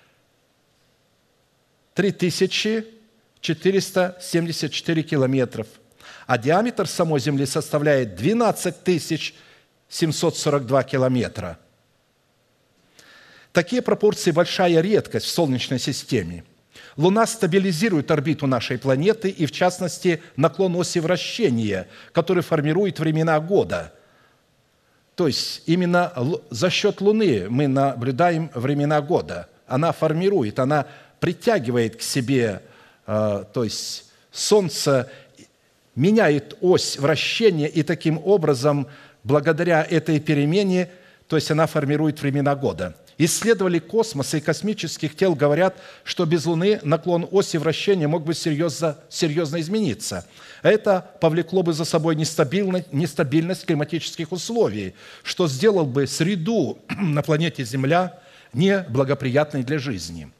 три тысячи четыреста семьдесят четыре километров, а диаметр самой Земли составляет двенадцать тысяч семьсот сорок два километра. Такие пропорции – большая редкость в Солнечной системе. Луна стабилизирует орбиту нашей планеты и, в частности, наклон оси вращения, который формирует времена года. То есть именно за счет Луны мы наблюдаем времена года. Она формирует, она притягивает к себе, то есть Солнце меняет ось вращения, и таким образом, благодаря этой перемене, то есть она формирует времена года. Исследователи космоса и космических тел говорят, что без Луны наклон оси вращения мог бы серьезно, серьезно измениться. Это повлекло бы за собой нестабильность, нестабильность климатических условий, что сделало бы среду на планете Земля неблагоприятной для жизни.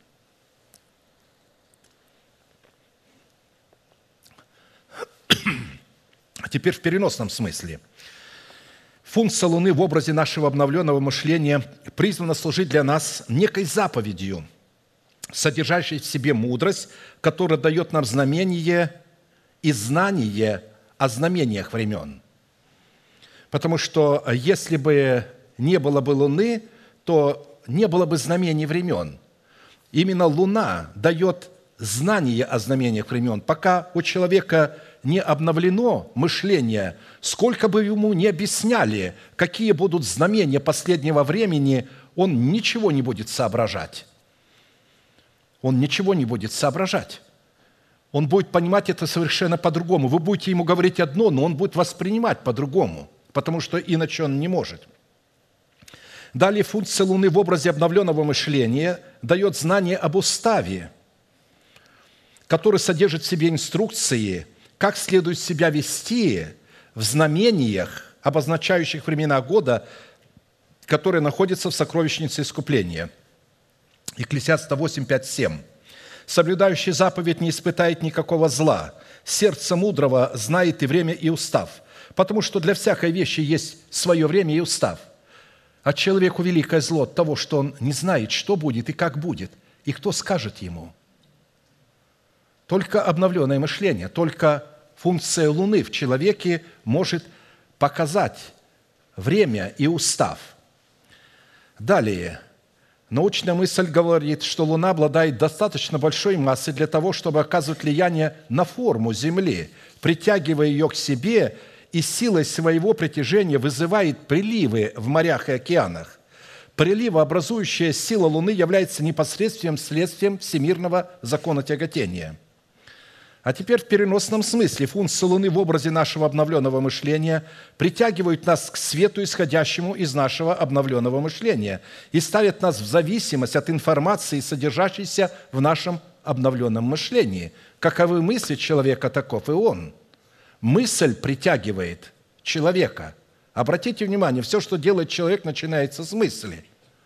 Теперь в переносном смысле. Функция Луны в образе нашего обновленного мышления призвана служить для нас некой заповедью, содержащей в себе мудрость, которая дает нам знамение и знание о знамениях времен. Потому что если бы не было бы Луны, то не было бы знамений времен. Именно Луна дает знание о знамениях времен. Пока у человека не обновлено мышление, сколько бы ему ни объясняли, какие будут знамения последнего времени, он ничего не будет соображать. Он ничего не будет соображать. Он будет понимать это совершенно по-другому. Вы будете ему говорить одно, но он будет воспринимать по-другому, потому что иначе он не может. Далее функция Луны в образе обновленного мышления дает знание об уставе, который содержит в себе инструкции, как следует себя вести в знамениях, обозначающих времена года, которые находятся в сокровищнице искупления. Екклесиаста восемь, пять, семь. «Соблюдающий заповедь не испытает никакого зла. Сердце мудрого знает и время, и устав. Потому что для всякой вещи есть свое время и устав. А человеку великое зло от того, что он не знает, что будет и как будет, и кто скажет ему». Только обновленное мышление, только функция Луны в человеке может показать время и устав. Далее, научная мысль говорит, что Луна обладает достаточно большой массой для того, чтобы оказывать влияние на форму Земли, притягивая ее к себе, и силой своего притяжения вызывает приливы в морях и океанах. Приливообразующая сила Луны является непосредственным следствием всемирного закона тяготения. А теперь в переносном смысле функции Луны в образе нашего обновленного мышления притягивают нас к свету, исходящему из нашего обновленного мышления, и ставят нас в зависимость от информации, содержащейся в нашем обновленном мышлении. Каковы мысли человека, таков и он. Мысль притягивает человека. Обратите внимание, все, что делает человек, начинается с мысли.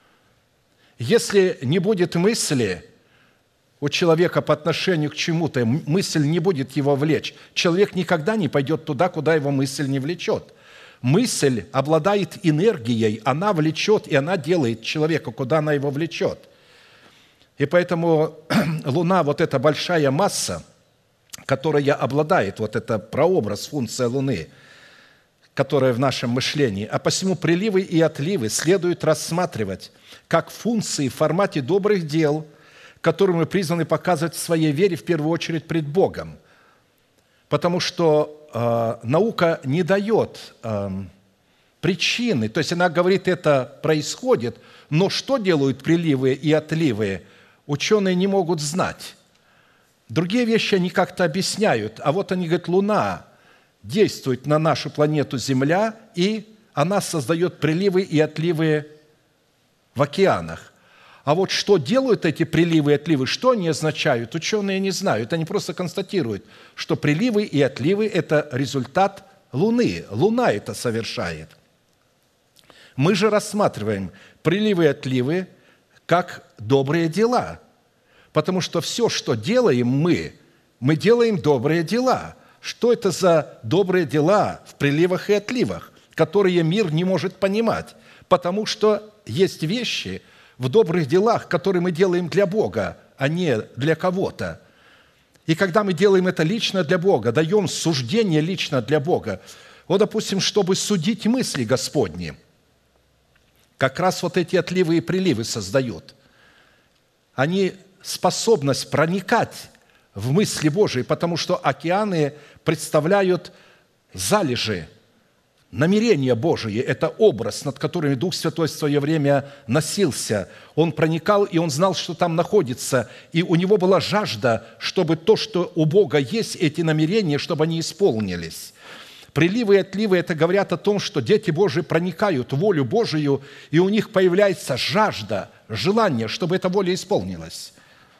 Если не будет мысли у человека по отношению к чему-то, мысль не будет его влечь, человек никогда не пойдет туда, куда его мысль не влечет. Мысль обладает энергией, она влечет, и она делает человека, куда она его влечет. И поэтому Луна, вот эта большая масса, которая обладает, вот это прообраз, функция Луны, которая в нашем мышлении, а посему приливы и отливы следует рассматривать как функции в формате добрых дел, которые мы призваны показывать в своей вере в первую очередь пред Богом. Потому что э, наука не дает э, причины, то есть она говорит, это происходит, но что делают приливы и отливы, ученые не могут знать. Другие вещи они как-то объясняют, а вот они говорят, Луна действует на нашу планету Земля, и она создает приливы и отливы в океанах. А вот что делают эти приливы и отливы, что они означают, ученые не знают. Они просто констатируют, что приливы и отливы – это результат Луны. Луна это совершает. Мы же рассматриваем приливы и отливы как добрые дела, потому что все, что делаем мы, мы делаем добрые дела. Что это за добрые дела в приливах и отливах, которые мир не может понимать? Потому что есть вещи в добрых делах, которые мы делаем для Бога, а не для кого-то. И когда мы делаем это лично для Бога, даем суждение лично для Бога, вот, допустим, чтобы судить мысли Господни, как раз вот эти отливы и приливы создают. Они способность проникать в мысли Божии, потому что океаны представляют залежи, намерения Божии. Это образ, над которым Дух Святой в свое время носился. Он проникал, и он знал, что там находится. И у него была жажда, чтобы то, что у Бога есть, эти намерения, чтобы они исполнились. Приливы и отливы – это говорят о том, что дети Божии проникают в волю Божию, и у них появляется жажда, желание, чтобы эта воля исполнилась.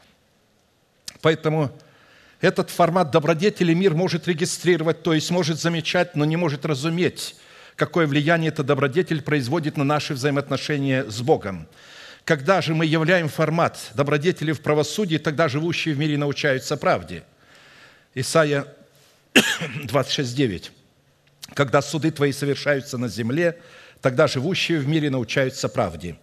Поэтому этот формат добродетели мир может регистрировать, то есть может замечать, но не может разуметь, какое влияние эта добродетель производит на наши взаимоотношения с Богом. Когда же мы являем формат добродетели в правосудии, тогда живущие в мире научаются правде. Исайя двадцать шесть девять. «Когда суды твои совершаются на земле, тогда живущие в мире научаются правде».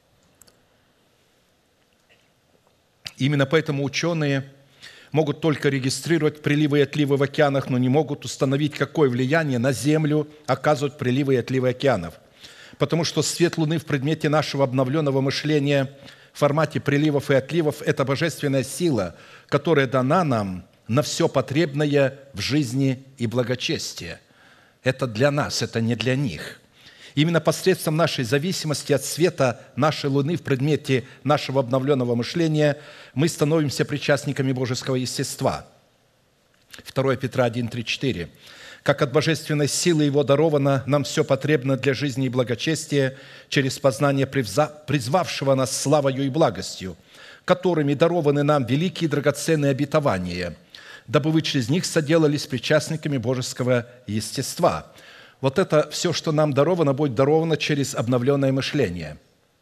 Именно поэтому ученые могут только регистрировать приливы и отливы в океанах, но не могут установить, какое влияние на Землю оказывают приливы и отливы океанов. Потому что свет Луны в предмете нашего обновленного мышления в формате приливов и отливов – это божественная сила, которая дана нам на все потребное в жизни и благочестие. Это для нас, это не для них. Именно посредством нашей зависимости от света нашей Луны в предмете нашего обновленного мышления мы становимся причастниками божеского естества. второе Петра один, три, четыре. «Как от божественной силы Его даровано нам все потребно для жизни и благочестия через познание призвавшего нас славою и благостью, которыми дарованы нам великие драгоценные обетования, дабы вы через них соделались причастниками божеского естества». Вот это все, что нам даровано, будет даровано через обновленное мышление.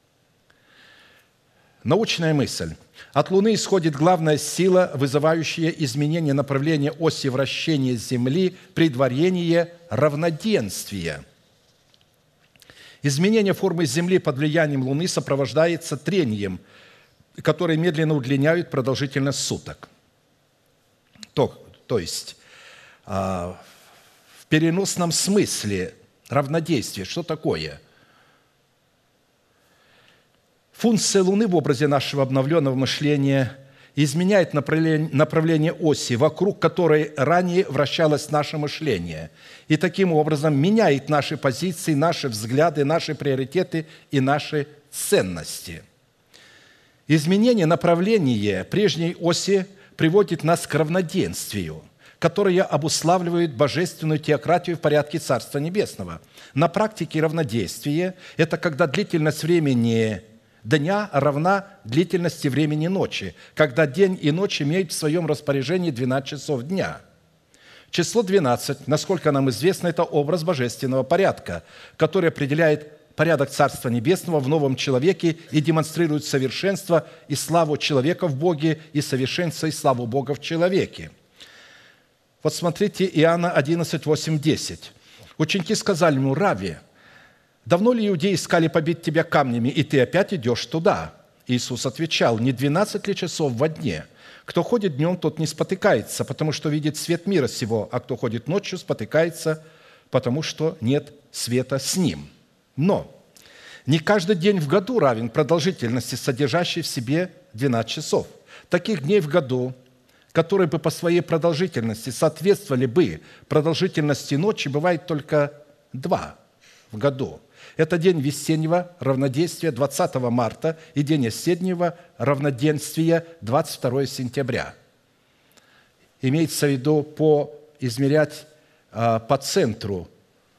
Научная мысль. От Луны исходит главная сила, вызывающая изменение направления оси вращения Земли при дворении равноденствия. Изменение формы Земли под влиянием Луны сопровождается трением, которое медленно удлиняет продолжительность суток. То, то есть, в переносном смысле равнодействие. Что такое? Функция Луны в образе нашего обновленного мышления изменяет направление, направление оси, вокруг которой ранее вращалось наше мышление, и таким образом меняет наши позиции, наши взгляды, наши приоритеты и наши ценности. Изменение направления прежней оси приводит нас к равноденствию, которое обуславливает божественную теократию в порядке Царства Небесного. На практике равнодействие – это когда длительность времени дня равна длительности времени ночи, когда день и ночь имеют в своем распоряжении двенадцать часов дня. Число двенадцать, насколько нам известно, это образ божественного порядка, который определяет порядок Царства Небесного в новом человеке и демонстрирует совершенство и славу человека в Боге, и совершенство и славу Бога в человеке. Вот смотрите, Иоанна одиннадцать, восемь, десять. Ученики сказали ему: «Равви, давно ли иудеи искали побить тебя камнями, и ты опять идешь туда?» Иисус отвечал: «Не двенадцать ли часов во дне? Кто ходит днем, тот не спотыкается, потому что видит свет мира сего, а кто ходит ночью, спотыкается, потому что нет света с ним». Но не каждый день в году равен продолжительности, содержащей в себе двенадцать часов. Таких дней в году, которые бы по своей продолжительности соответствовали бы продолжительности ночи, бывает только два в году. Это день весеннего равноденствия двадцатого марта и день осеннего равноденствия двадцать второго сентября. Имеется в виду по измерять а, по центру,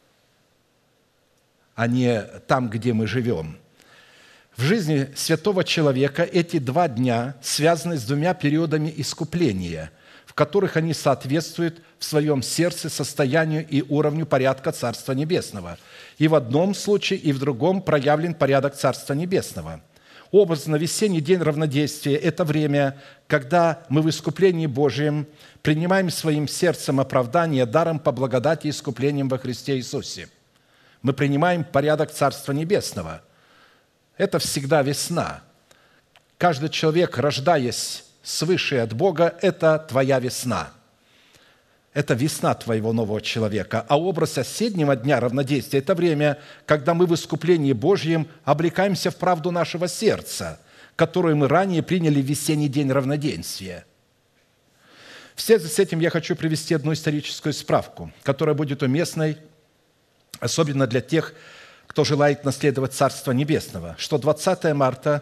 а не там, где мы живем. В жизни святого человека эти два дня связаны с двумя периодами искупления, в которых они соответствуют в своем сердце состоянию и уровню порядка Царства Небесного. И в одном случае, и в другом проявлен порядок Царства Небесного. Образно, весенний день равнодействия – это время, когда мы в искуплении Божьем принимаем своим сердцем оправдание даром по благодати и искуплением во Христе Иисусе. Мы принимаем порядок Царства Небесного. Это всегда весна. Каждый человек, рождаясь свыше от Бога, это твоя весна. Это весна твоего нового человека. А образ осеннего дня равнодействия – это время, когда мы в искуплении Божьем облекаемся в правду нашего сердца, которую мы ранее приняли в весенний день равноденствия. Вслед с этим я хочу привести одну историческую справку, которая будет уместной, особенно для тех, кто желает наследовать Царство Небесного, что двадцатого марта,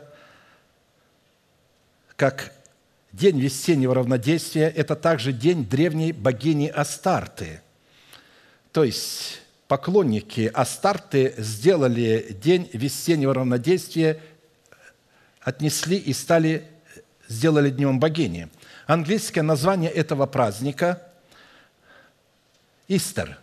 как день весеннего равнодействия, это также день древней богини Астарты. То есть поклонники Астарты сделали день весеннего равнодействия, отнесли и стали, сделали днем богини. Английское название этого праздника – Истер.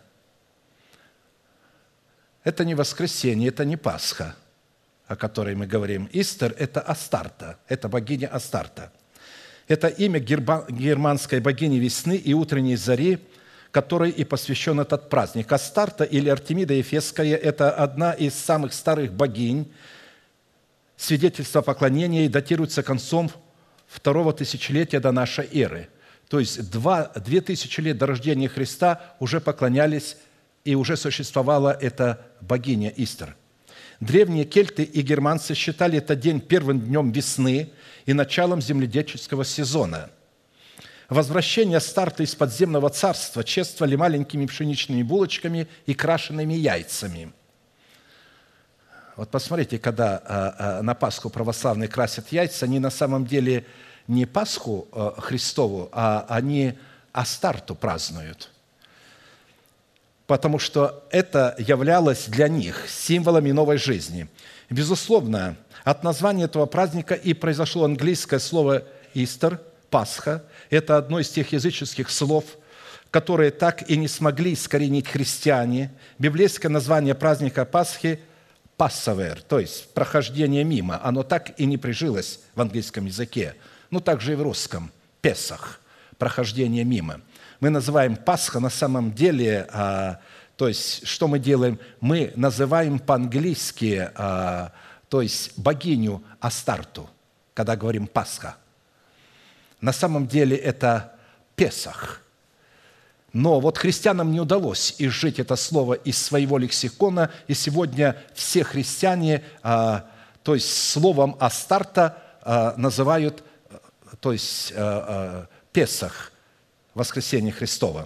Это не воскресенье, это не Пасха, о которой мы говорим. Истер – это Астарта, это богиня Астарта. Это имя германской богини весны и утренней зари, которой и посвящен этот праздник. Астарта или Артемида Ефесская – это одна из самых старых богинь. Свидетельство поклонения датируется концом второго тысячелетия до нашей эры. То есть два, две тысячи лет до рождения Христа уже поклонялись, и уже существовала эта богиня Истер. Древние кельты и германцы считали этот день первым днем весны и началом земледельческого сезона. Возвращение Астарты из подземного царства чествовали маленькими пшеничными булочками и крашенными яйцами. Вот посмотрите, когда на Пасху православные красят яйца, они на самом деле не Пасху Христову, а они Астарту празднуют. Потому что это являлось для них символами новой жизни. Безусловно, от названия этого праздника и произошло английское слово «Истер», «Пасха». Это одно из тех языческих слов, которые так и не смогли искоренить христиане. Библейское название праздника Пасхи – «Passover», то есть «прохождение мимо». Оно так и не прижилось в английском языке. Ну, также и в русском – «Песах», «прохождение мимо». Мы называем Пасха на самом деле, а, то есть что мы делаем? Мы называем по-английски, а, то есть богиню Астарту, когда говорим Пасха. На самом деле это Песах. Но вот христианам не удалось изжить это слово из своего лексикона, и сегодня все христиане, а, то есть словом Астарта а, называют, то есть а, а, Песах, воскресение Христово.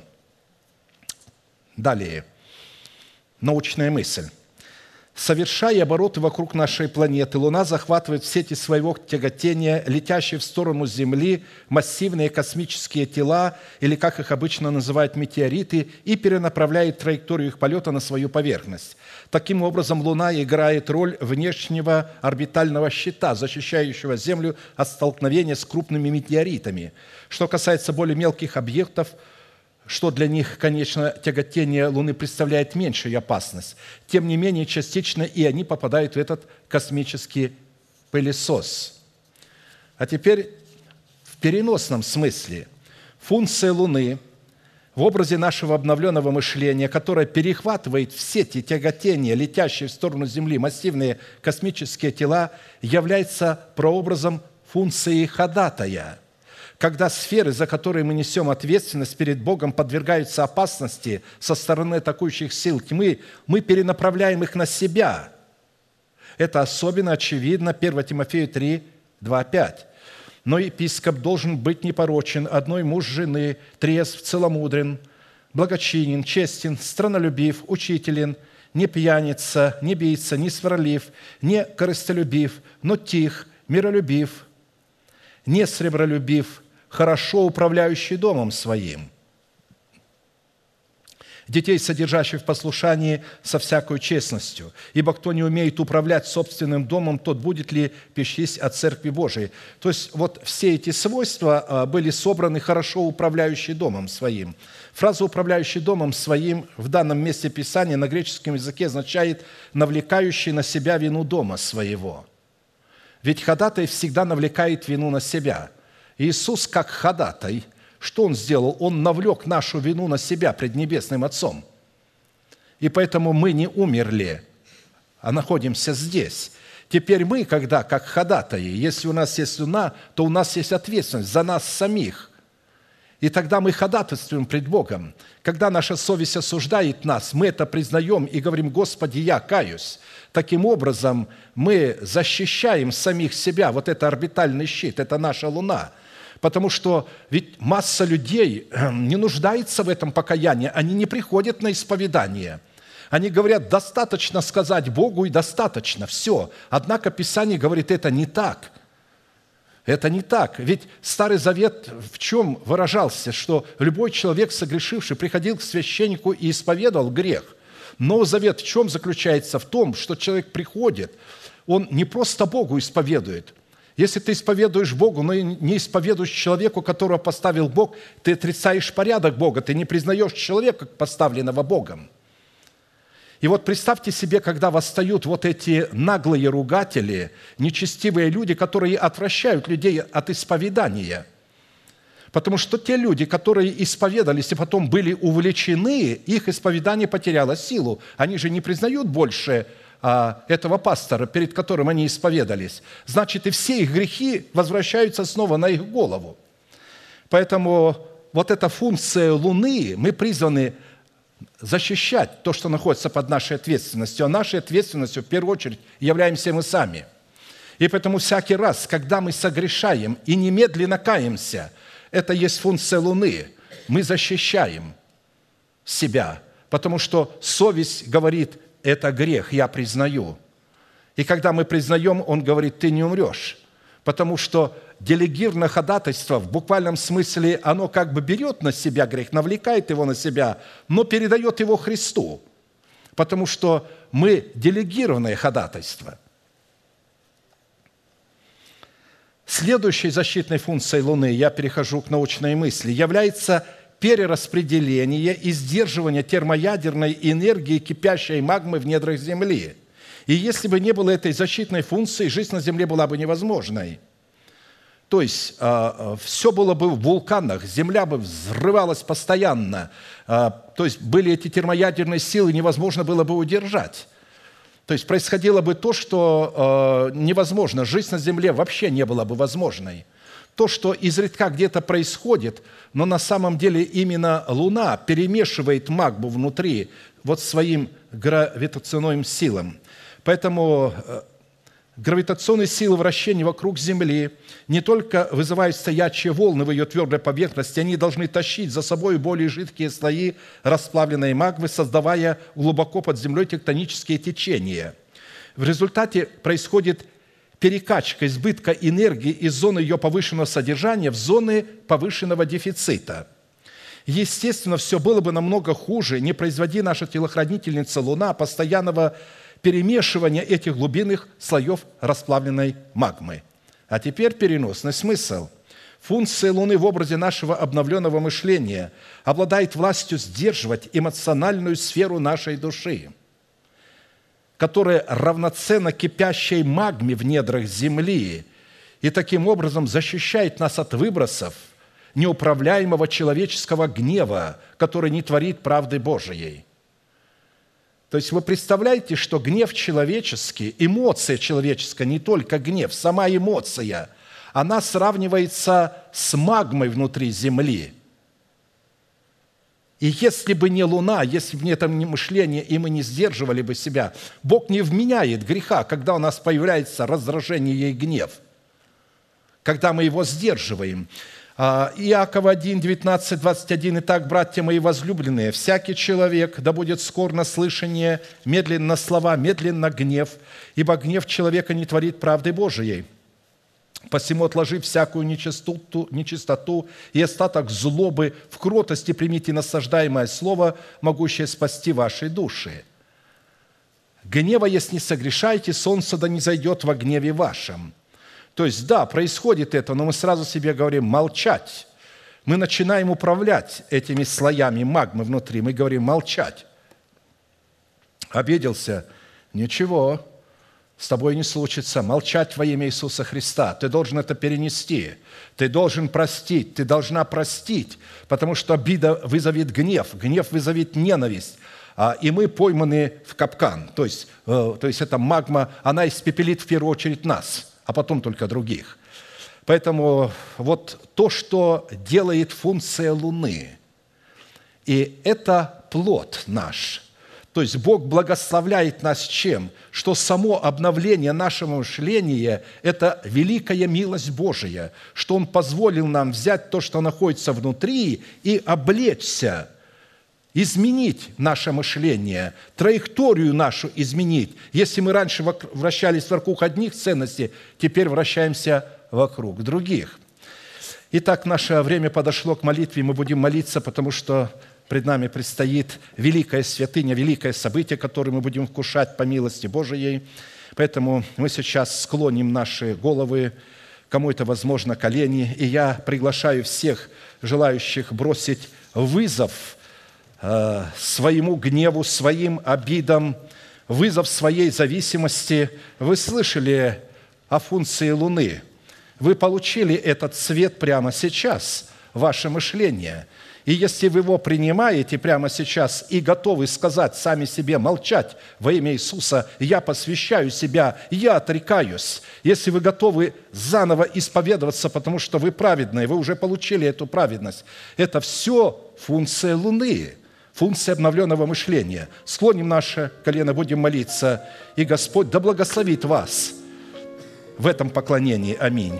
Далее. Научная мысль. Совершая обороты вокруг нашей планеты, Луна захватывает в сети своего тяготения летящие в сторону Земли массивные космические тела, или, как их обычно называют, метеориты, и перенаправляет траекторию их полета на свою поверхность. Таким образом, Луна играет роль внешнего орбитального щита, защищающего Землю от столкновения с крупными метеоритами. Что касается более мелких объектов, что для них, конечно, тяготение Луны представляет меньшую опасность. Тем не менее, частично и они попадают в этот космический пылесос. А теперь в переносном смысле функция Луны в образе нашего обновленного мышления, которое перехватывает все те тяготения, летящие в сторону Земли, массивные космические тела, является прообразом функции ходатая. Когда сферы, за которые мы несем ответственность перед Богом, подвергаются опасности со стороны атакующих сил тьмы, мы перенаправляем их на себя. Это особенно очевидно первое Тимофею три, два, пять. Но епископ должен быть непорочен, одной муж жены, трезв, целомудрен, благочинен, честен, страннолюбив, учителен, не пьяница, не бийца, не сварлив, не корыстолюбив, но тих, миролюбив, не сребролюбив, хорошо управляющий домом своим, детей, содержащих в послушании со всякой честностью. Ибо кто не умеет управлять собственным домом, тот будет ли печься от Церкви Божией». То есть вот все эти свойства были собраны хорошо управляющий домом своим. Фраза «управляющий домом своим» в данном месте Писания на греческом языке означает «навлекающий на себя вину дома своего». Ведь ходатай всегда навлекает вину на себя. Иисус, как ходатай, что Он сделал? Он навлек нашу вину на себя пред Небесным Отцом. И поэтому мы не умерли, а находимся здесь. Теперь мы, когда как ходатаи, если у нас есть вина, то у нас есть ответственность за нас самих. И тогда мы ходатайствуем пред Богом. Когда наша совесть осуждает нас, мы это признаем и говорим: «Господи, я каюсь». Таким образом, мы защищаем самих себя. Вот это орбитальный щит, это наша Луна. Потому что ведь масса людей не нуждается в этом покаянии, они не приходят на исповедание. Они говорят: достаточно сказать Богу и достаточно, все. Однако Писание говорит, это не так. Это не так. Ведь Старый Завет в чем выражался? Что любой человек, согрешивший, приходил к священнику и исповедовал грех. Новый Завет в чем заключается? В том, что человек приходит, он не просто Богу исповедует. Если ты исповедуешь Богу, но не исповедуешь человеку, которого поставил Бог, ты отрицаешь порядок Бога, ты не признаешь человека, поставленного Богом. И вот представьте себе, когда восстают вот эти наглые ругатели, нечестивые люди, которые отвращают людей от исповедания. Потому что те люди, которые исповедались и потом были увлечены, их исповедание потеряло силу. Они же не признают больше а, этого пастора, перед которым они исповедались. Значит, и все их грехи возвращаются снова на их голову. Поэтому вот эта функция Луны, мы призваны защищать то, что находится под нашей ответственностью. А нашей ответственностью, в первую очередь, являемся мы сами. И поэтому всякий раз, когда мы согрешаем и немедленно каемся, это есть функция Луны. Мы защищаем себя, потому что совесть говорит: это грех, я признаю. И когда мы признаем, он говорит: ты не умрешь. Потому что делегированное ходатайство в буквальном смысле, оно как бы берет на себя грех, навлекает его на себя, но передает его Христу. Потому что мы делегированное ходатайство. Следующей защитной функцией Луны, я перехожу к научной мысли, является перераспределение и сдерживание термоядерной энергии кипящей магмы в недрах Земли. И если бы не было этой защитной функции, жизнь на Земле была бы невозможной. То есть все было бы в вулканах, Земля бы взрывалась постоянно. То есть были эти термоядерные силы, невозможно было бы удержать. То есть происходило бы то, что э, невозможно. Жизнь на Земле вообще не была бы возможной. То, что изредка где-то происходит, но на самом деле именно Луна перемешивает магму внутри вот своим гравитационным силам. Поэтому э, гравитационные силы вращения вокруг Земли не только вызывают стоячие волны в ее твердой поверхности, они должны тащить за собой более жидкие слои расплавленной магмы, создавая глубоко под землей тектонические течения. В результате происходит перекачка избытка энергии из зоны ее повышенного содержания в зоны повышенного дефицита. Естественно, все было бы намного хуже, не производи наша телохранительница Луна постоянного перемешивания этих глубинных слоев расплавленной магмы. А теперь переносный смысл. Функция Луны в образе нашего обновленного мышления обладает властью сдерживать эмоциональную сферу нашей души, которая равноценна кипящей магме в недрах Земли и таким образом защищает нас от выбросов неуправляемого человеческого гнева, который не творит правды Божией. То есть вы представляете, что гнев человеческий, эмоция человеческая, не только гнев, сама эмоция, она сравнивается с магмой внутри Земли. И если бы не Луна, если бы не это мышление, и мы не сдерживали бы себя, Бог не вменяет греха, когда у нас появляется раздражение и гнев, когда мы его сдерживаем. Иаков один, девятнадцать, двадцать один. «Итак, братья мои возлюбленные, всякий человек да будет скор на слышание, медленно слова, медленно гнев, ибо гнев человека не творит правды Божией. Посему отложив всякую нечистоту, нечистоту и остаток злобы, в кротости примите насаждаемое слово, могущее спасти ваши души. Гнева, если не согрешаете, солнце да не зайдет во гневе вашем». То есть, да, происходит это, но мы сразу себе говорим молчать. Мы начинаем управлять этими слоями магмы внутри. Мы говорим молчать. Обиделся? Ничего, с тобой не случится. Молчать во имя Иисуса Христа. Ты должен это перенести. Ты должен простить. Ты должна простить, потому что обида вызовет гнев. Гнев вызовет ненависть. И мы пойманы в капкан. То есть, то есть эта магма, она испепелит в первую очередь нас, а потом только других. Поэтому вот то, что делает функция Луны, и это плод наш. То есть Бог благословляет нас чем? Что само обновление нашего мышления – это великая милость Божия, что Он позволил нам взять то, что находится внутри, и облечься, изменить наше мышление, траекторию нашу изменить. Если мы раньше вращались вокруг одних ценностей, теперь вращаемся вокруг других. Итак, наше время подошло к молитве, мы будем молиться, потому что пред нами предстоит великая святыня, великое событие, которое мы будем вкушать по милости Божией. Поэтому мы сейчас склоним наши головы, кому это возможно, колени, и я приглашаю всех желающих бросить вызов своему гневу, своим обидам, вызов своей зависимости. Вы слышали о функции Луны. Вы получили этот свет прямо сейчас, ваше мышление. И если вы его принимаете прямо сейчас и готовы сказать сами себе, молчать во имя Иисуса, я посвящаю себя, я отрекаюсь. Если вы готовы заново исповедоваться, потому что вы праведные, вы уже получили эту праведность, это все функция Луны, функция обновленного мышления. Склоним наше колено, будем молиться, и Господь да благословит вас в этом поклонении. Аминь.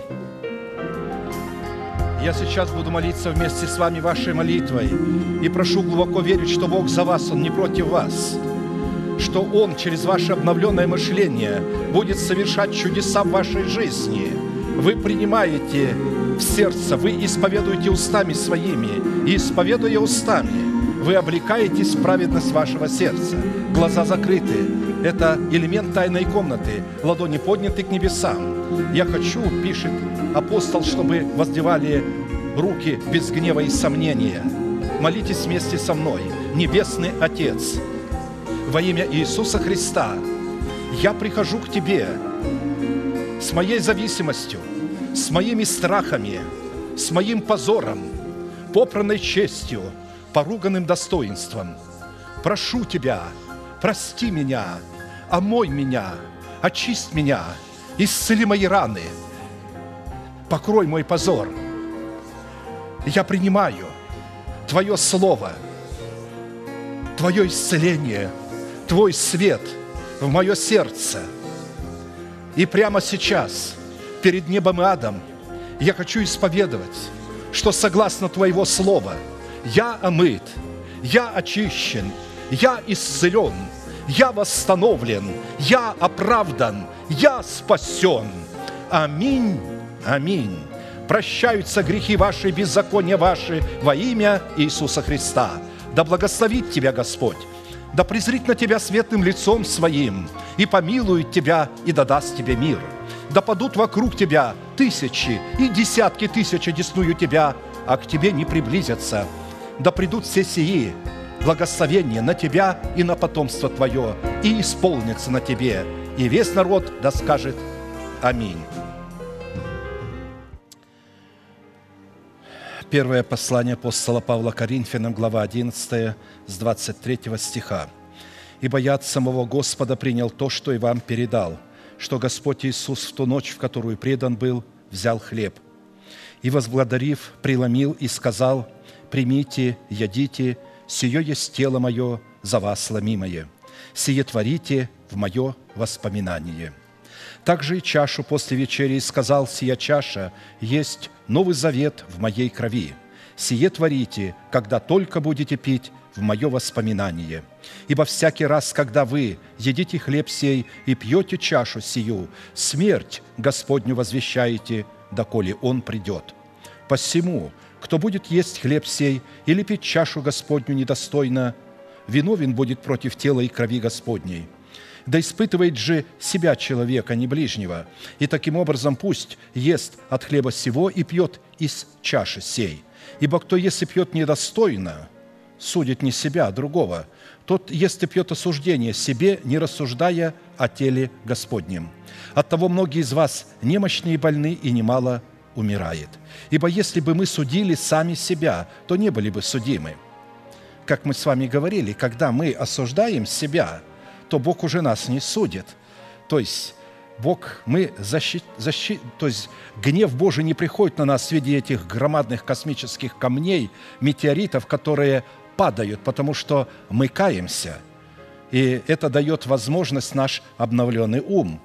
Я сейчас буду молиться вместе с вами вашей молитвой и прошу глубоко верить, что Бог за вас, Он не против вас, что Он через ваше обновленное мышление будет совершать чудеса в вашей жизни. Вы принимаете в сердце, вы исповедуете устами своими, и исповедуя устами, вы облекаетесь в праведность вашего сердца. Глаза закрыты. Это элемент тайной комнаты. Ладони подняты к небесам. Я хочу, пишет апостол, чтобы воздевали руки без гнева и сомнения. Молитесь вместе со мной. Небесный Отец, во имя Иисуса Христа, я прихожу к Тебе с моей зависимостью, с моими страхами, с моим позором, попранной честью, поруганным достоинством. Прошу Тебя, прости меня, омой меня, очисть меня, исцели мои раны, покрой мой позор. Я принимаю Твое Слово, Твое исцеление, Твой свет в мое сердце. И прямо сейчас, перед небом и адом, я хочу исповедовать, что согласно Твоего Слова я омыт, я очищен, я исцелен, я восстановлен, я оправдан, я спасен. Аминь, аминь. Прощаются грехи ваши, беззакония ваши во имя Иисуса Христа. Да благословит тебя Господь, да презрит на тебя светлым лицом Своим и помилует тебя и да даст тебе мир. Да падут вокруг тебя тысячи и десятки тысяч одесную тебя, а к тебе не приблизятся. Да придут все сии благословения на тебя и на потомство твое, и исполнятся на тебе. И весь народ да скажет аминь. Первое послание апостола Павла Коринфянам, глава одиннадцатая, с двадцать третьего стиха. «Ибо я от самого Господа принял то, что и вам передал, что Господь Иисус в ту ночь, в которую предан был, взял хлеб, и, возблагодарив, преломил и сказал: примите, ядите, сие есть тело мое, за вас ломимое. Сие творите в мое воспоминание. Также и чашу после вечери сказал: сия чаша есть новый завет в моей крови. Сие творите, когда только будете пить, в мое воспоминание. Ибо всякий раз, когда вы едите хлеб сей и пьете чашу сию, смерть Господню возвещаете, доколе Он придет. Посему, кто будет есть хлеб сей или пить чашу Господню недостойно, виновен будет против тела и крови Господней. Да испытывает же себя человек, а не ближнего, и таким образом пусть ест от хлеба сего и пьет из чаши сей. Ибо кто ест и пьет недостойно, судит не себя, а другого. Тот ест и пьет осуждение себе, не рассуждая о теле Господнем. Оттого многие из вас немощны и больны, и немало умирает. Ибо если бы мы судили сами себя, то не были бы судимы. Как мы с вами говорили, когда мы осуждаем себя, то Бог уже нас не судит. То есть Бог, мы защит, защит, то есть гнев Божий не приходит на нас в виде этих громадных космических камней, метеоритов, которые падают, потому что мы каемся. И это дает возможность наш обновленный ум.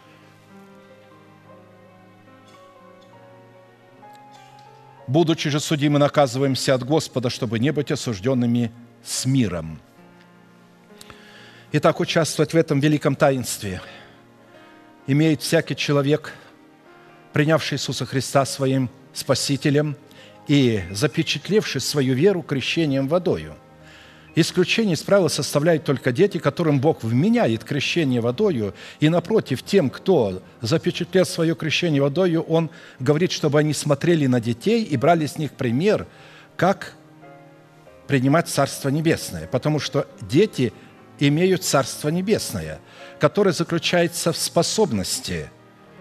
Будучи же судимы, наказываемся от Господа, чтобы не быть осужденными с миром. Итак, участвовать в этом великом таинстве имеет всякий человек, принявший Иисуса Христа своим Спасителем и запечатлевший свою веру крещением водою. Исключение из правила составляют только дети, которым Бог вменяет крещение водою, и, напротив, тем, кто запечатлел свое крещение водою, Он говорит, чтобы они смотрели на детей и брали с них пример, как принимать Царство Небесное, потому что дети имеют Царство Небесное, которое заключается в способности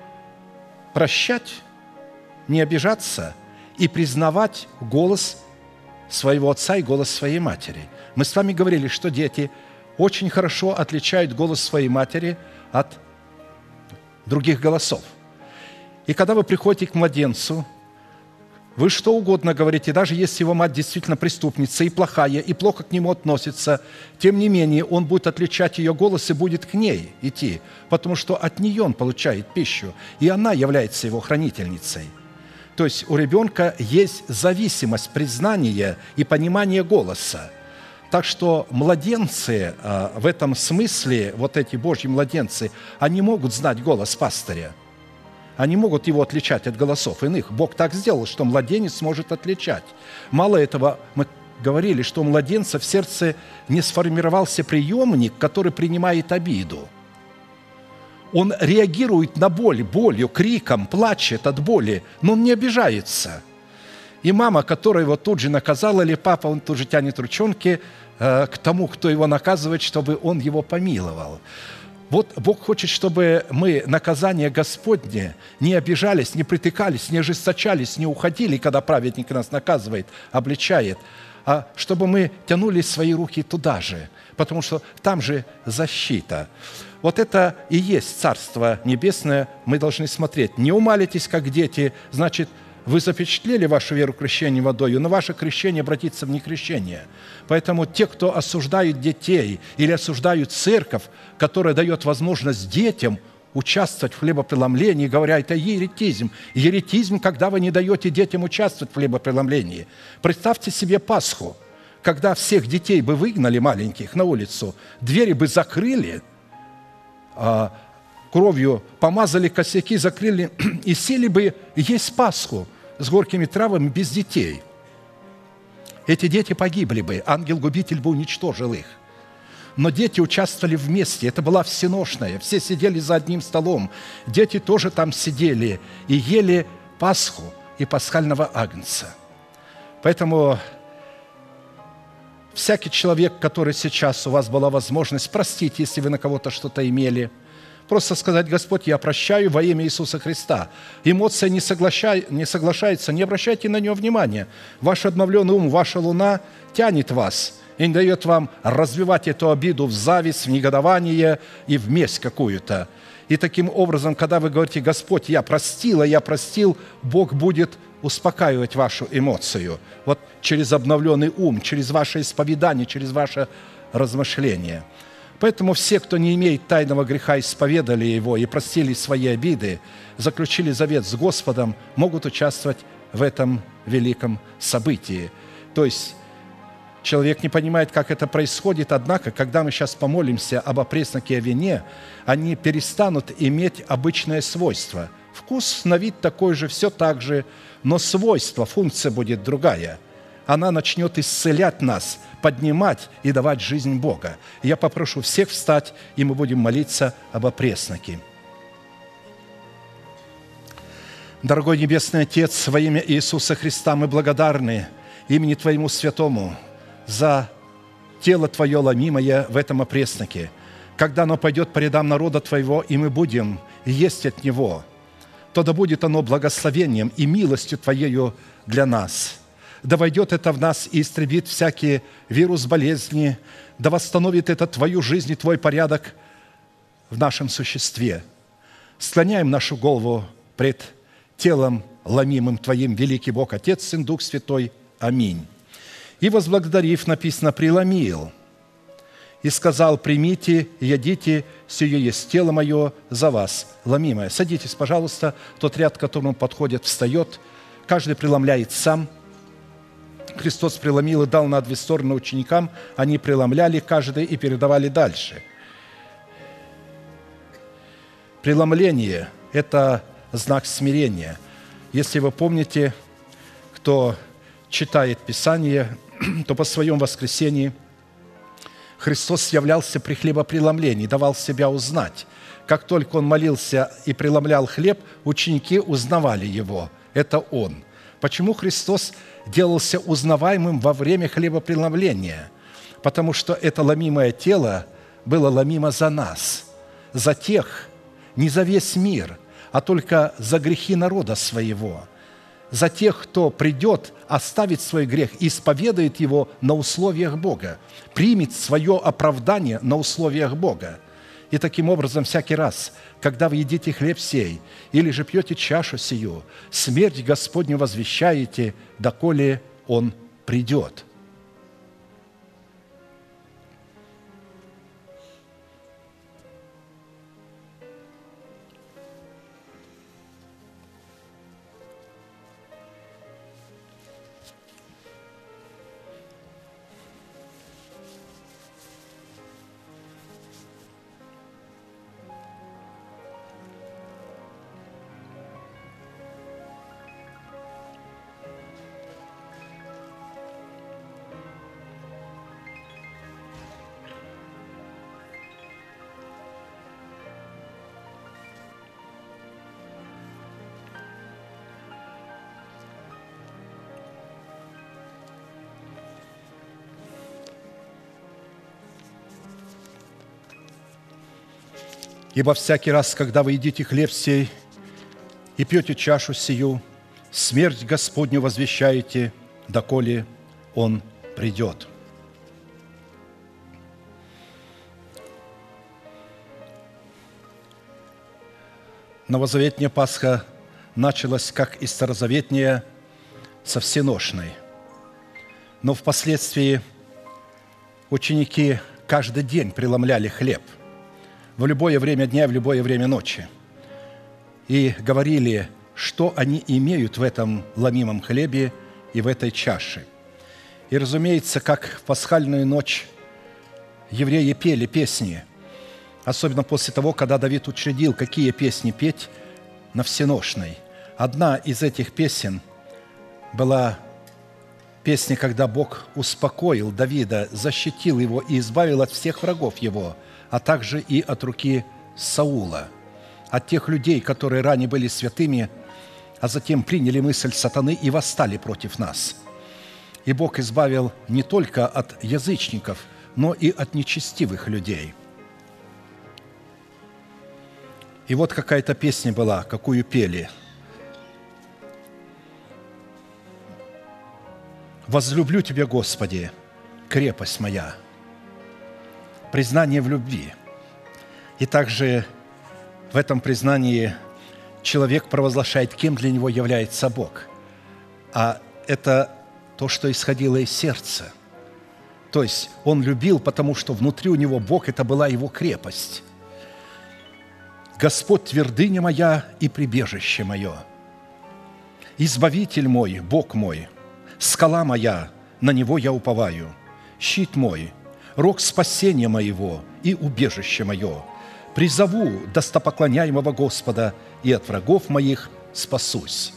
прощать, не обижаться и признавать голос своего отца и голос своей матери. Мы с вами говорили, что дети очень хорошо отличают голос своей матери от других голосов. И когда вы приходите к младенцу, вы что угодно говорите, даже если его мать действительно преступница и плохая, и плохо к нему относится, тем не менее он будет отличать ее голос и будет к ней идти, потому что от нее он получает пищу, и она является его хранительницей. То есть у ребенка есть зависимость признания и понимания голоса. Так что младенцы в этом смысле, вот эти Божьи младенцы, они могут знать голос пастыря. Они могут его отличать от голосов иных. Бог так сделал, что младенец может отличать. Мало этого, мы говорили, что у младенца в сердце не сформировался приемник, который принимает обиду. Он реагирует на боль, болью, криком, плачет от боли, но он не обижается. И мама, которая его тут же наказала, или папа, он тут же тянет ручонки э, к тому, кто его наказывает, чтобы он его помиловал. Вот Бог хочет, чтобы мы наказание Господне не обижались, не притыкались, не ожесточались, не уходили, когда праведник нас наказывает, обличает, а чтобы мы тянули свои руки туда же, потому что там же защита. Вот это и есть Царство Небесное, мы должны смотреть. Не умалитесь, как дети, значит, вы запечатлели вашу веру крещением водою, но ваше крещение обратится в некрещение. Поэтому те, кто осуждают детей или осуждают церковь, которая дает возможность детям участвовать в хлебопреломлении, говоря, это еретизм. Еретизм, когда вы не даете детям участвовать в хлебопреломлении. Представьте себе Пасху, когда всех детей бы выгнали маленьких на улицу, двери бы закрыли, кровью помазали косяки, закрыли и сели бы есть Пасху с горькими травами без детей. Эти дети погибли бы, ангел-губитель бы уничтожил их. Но дети участвовали вместе, это была всеношная, все сидели за одним столом, дети тоже там сидели и ели Пасху и пасхального агнца. Поэтому всякий человек, который сейчас у вас была возможность простить, если вы на кого-то что-то имели, просто сказать: Господь, я прощаю во имя Иисуса Христа. Эмоция не, соглашай, не соглашается, не обращайте на нее внимания. Ваш обновленный ум, ваша луна тянет вас и не дает вам развивать эту обиду в зависть, в негодование и в месть какую-то. И таким образом, когда вы говорите: Господь, я простила, я простил, Бог будет успокаивать вашу эмоцию. Вот через обновленный ум, через ваше исповедание, через ваше размышление. Поэтому все, кто не имеет тайного греха, исповедали его и простили свои обиды, заключили завет с Господом, могут участвовать в этом великом событии. То есть человек не понимает, как это происходит, однако, когда мы сейчас помолимся об опресноке и о вине, они перестанут иметь обычное свойство. Вкус на вид такой же, все так же, но свойство, функция будет другая. Она начнет исцелять нас, поднимать и давать жизнь Бога. Я попрошу всех встать, и мы будем молиться об опресноке. Дорогой Небесный Отец, во имя Иисуса Христа мы благодарны имени Твоему Святому за тело Твое ломимое в этом опресноке. Когда оно пойдет по рядам народа Твоего, и мы будем есть от него, то да будет оно благословением и милостью Твоею для нас. Да войдет это в нас и истребит всякий вирус болезни, да восстановит это Твою жизнь и Твой порядок в нашем существе. Склоняем нашу голову пред телом ломимым Твоим, великий Бог, Отец, Сын, Дух Святой. Аминь. И, возблагодарив, написано, преломил и сказал: примите, едите, сие есть тело мое за вас, ломимое. Садитесь, пожалуйста. Тот ряд, к которому подходит, встает. Каждый преломляет сам. Христос преломил и дал на две стороны ученикам. Они преломляли каждый и передавали дальше. Преломление – это знак смирения. Если вы помните, кто читает Писание, то по своем воскресении Христос являлся при хлебопреломлении, давал себя узнать. Как только Он молился и преломлял хлеб, ученики узнавали Его. Это Он. Почему Христос делался узнаваемым во время хлебопреломления? Потому что это ломимое тело было ломимо за нас, за тех, не за весь мир, а только за грехи народа своего, за тех, кто придет, оставит свой грех и исповедует его на условиях Бога, примет свое оправдание на условиях Бога. И таким образом, всякий раз, когда вы едите хлеб сей или же пьете чашу сию, смерть Господню возвещаете, доколе Он придет. Ибо всякий раз, когда вы едите хлеб сей и пьете чашу сию, смерть Господню возвещаете, доколе Он придет». Новозаветняя Пасха началась, как и старозаветняя, со всеношной. Но впоследствии ученики каждый день преломляли хлеб в любое время дня, в любое время ночи. И говорили, что они имеют в этом ломимом хлебе и в этой чаше. И, разумеется, как в пасхальную ночь евреи пели песни, особенно после того, когда Давид учредил, какие песни петь на всеношной. Одна из этих песен была песня, когда Бог успокоил Давида, защитил его и избавил от всех врагов его, а также и от руки Саула, от тех людей, которые ранее были святыми, а затем приняли мысль сатаны и восстали против нас. И Бог избавил не только от язычников, но и от нечестивых людей. И вот какая-то песня была, какую пели. «Возлюблю Тебя, Господи, крепость моя». Признание в любви. И также в этом признании человек провозглашает, кем для него является Бог. А это то, что исходило из сердца. То есть он любил, потому что внутри у него Бог – это была его крепость. «Господь, твердыня моя и прибежище мое, Избавитель мой, Бог мой, скала моя, на Него я уповаю, щит мой, рог спасения моего и убежище мое. Призову достопоклоняемого Господа, и от врагов моих спасусь».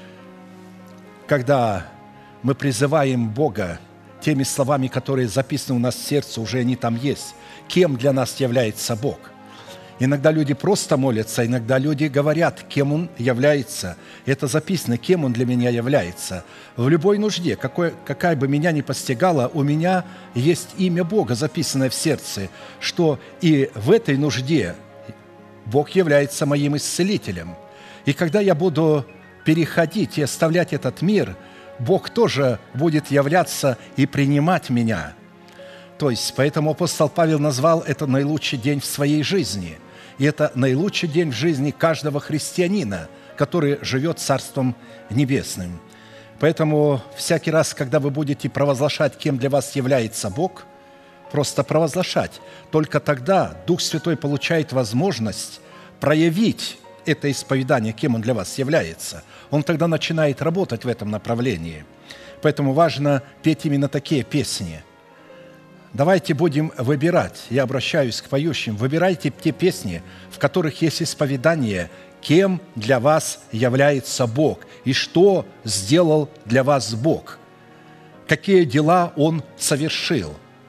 Когда мы призываем Бога теми словами, которые записаны у нас в сердце, уже они там есть, кем для нас является Бог. Иногда люди просто молятся, иногда люди говорят, кем Он является. Это записано, кем Он для меня является. В любой нужде, какой, какая бы меня ни постигала, у меня есть имя Бога, записанное в сердце, что и в этой нужде Бог является моим исцелителем. И когда я буду переходить и оставлять этот мир, Бог тоже будет являться и принимать меня. То есть, поэтому апостол Павел назвал это наилучший день в своей жизни. И это наилучший день в жизни каждого христианина, который живет Царством Небесным. Поэтому всякий раз, когда вы будете провозглашать, кем для вас является Бог, просто провозглашать, только тогда Дух Святой получает возможность проявить это исповедание, кем Он для вас является. Он тогда начинает работать в этом направлении. Поэтому важно петь именно такие песни. Давайте будем выбирать, я обращаюсь к поющим, выбирайте те песни, в которых есть исповедание, кем для вас является Бог и что сделал для вас Бог, какие дела Он совершил.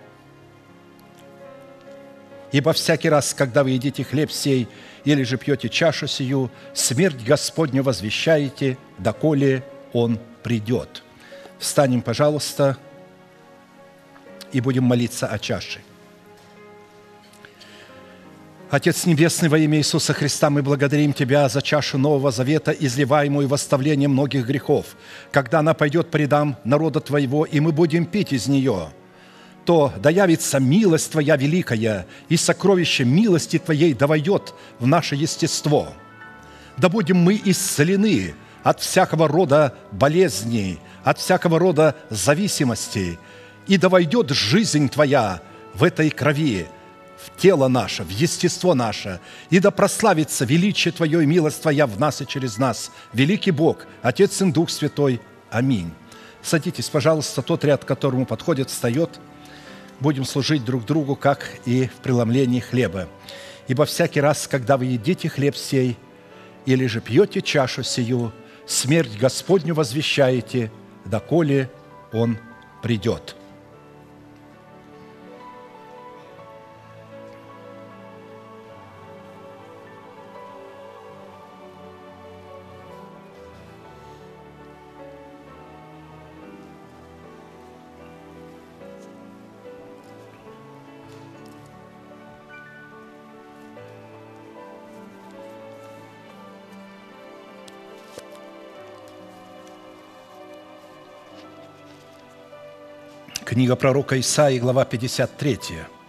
Ибо всякий раз, когда вы едите хлеб сей или же пьете чашу сию, смерть Господню возвещаете, доколе Он придет. Встанем, пожалуйста, и будем молиться о чаше. Отец Небесный, во имя Иисуса Христа, мы благодарим Тебя за чашу Нового Завета, изливаемую в восставление многих грехов. Когда она пойдет по рядам народа Твоего, и мы будем пить из нее, то да явится милость Твоя великая, и сокровище милости Твоей да войдет в наше естество. Да будем мы исцелены от всякого рода болезней, от всякого рода зависимостей, и да войдет жизнь Твоя в этой крови, в тело наше, в естество наше, и да прославится величие Твое и милость Твоя в нас и через нас. Великий Бог, Отец и Дух Святой. Аминь. Садитесь, пожалуйста, тот ряд, к которому подходит, встает. Будем служить друг другу, как и в преломлении хлеба. Ибо всякий раз, когда вы едите хлеб сей, или же пьете чашу сию, смерть Господню возвещаете, доколе Он придет». Книга пророка Исаии, глава пятьдесят три.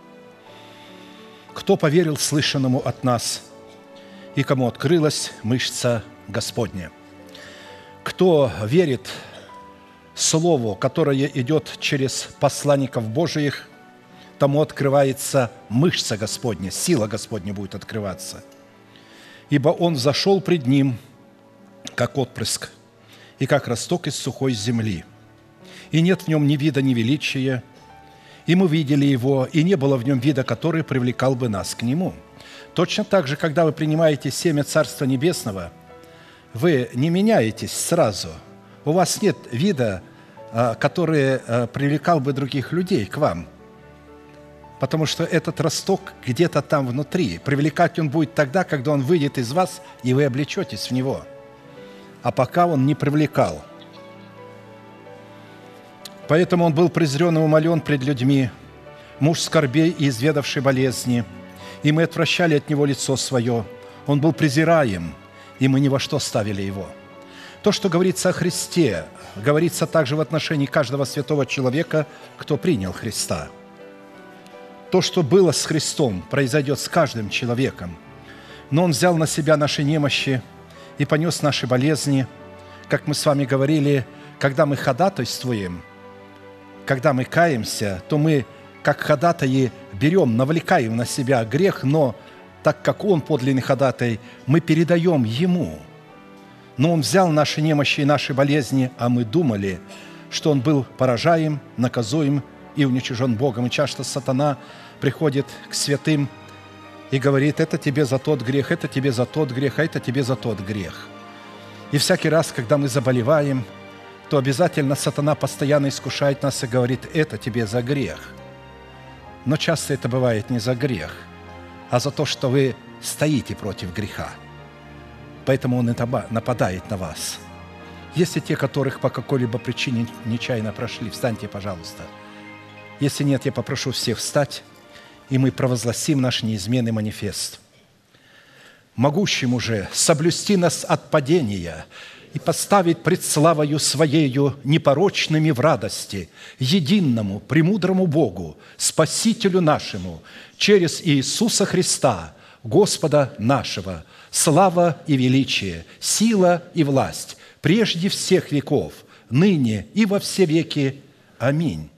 «Кто поверил слышанному от нас, и кому открылась мышца Господня? Кто верит Слову, которое идет через посланников Божиих, тому открывается мышца Господня, сила Господня будет открываться. Ибо Он взошел пред Ним, как отпрыск, и как росток из сухой земли. И нет в нем ни вида, ни величия, и мы видели Его, и не было в нем вида, который привлекал бы нас к Нему». Точно так же, когда вы принимаете семя Царства Небесного, вы не меняетесь сразу. У вас нет вида который привлекал бы других людей к вам. Потому что этот росток где-то там внутри. Привлекать он будет тогда, когда он выйдет из вас, и вы облечетесь в него. А пока он не привлекал. Поэтому он был презрен и умолен пред людьми, муж скорбей и изведавший болезни, и мы отвращали от него лицо свое. Он был презираем, и мы ни во что ставили его. То, что говорится о Христе, говорится также в отношении каждого святого человека, кто принял Христа. То, что было с Христом, произойдет с каждым человеком. Но Он взял на себя наши немощи и понес наши болезни. Как мы с вами говорили, когда мы ходатайствуем, когда мы каемся, то мы, как ходатаи, берем, навлекаем на себя грех, но так как Он подлинный ходатай, мы передаем Ему. Но Он взял наши немощи и наши болезни, а мы думали, что Он был поражаем, наказуем и уничижен Богом. И часто сатана приходит к святым и говорит: это тебе за тот грех, это тебе за тот грех, а это тебе за тот грех. И всякий раз, когда мы заболеваем, то обязательно сатана постоянно искушает нас и говорит: это тебе за грех. Но часто это бывает не за грех, а за то, что вы стоите против греха. Поэтому он и нападает на вас. Если те, которых по какой-либо причине нечаянно прошли, встаньте, пожалуйста. Если нет, я попрошу всех встать, и мы провозгласим наш неизменный манифест. Могущему же соблюсти нас от падения и поставить пред славою Своею непорочными в радости, единому, премудрому Богу, Спасителю нашему, через Иисуса Христа, Господа нашего, слава и величие, сила и власть, прежде всех веков, ныне и во все веки. Аминь.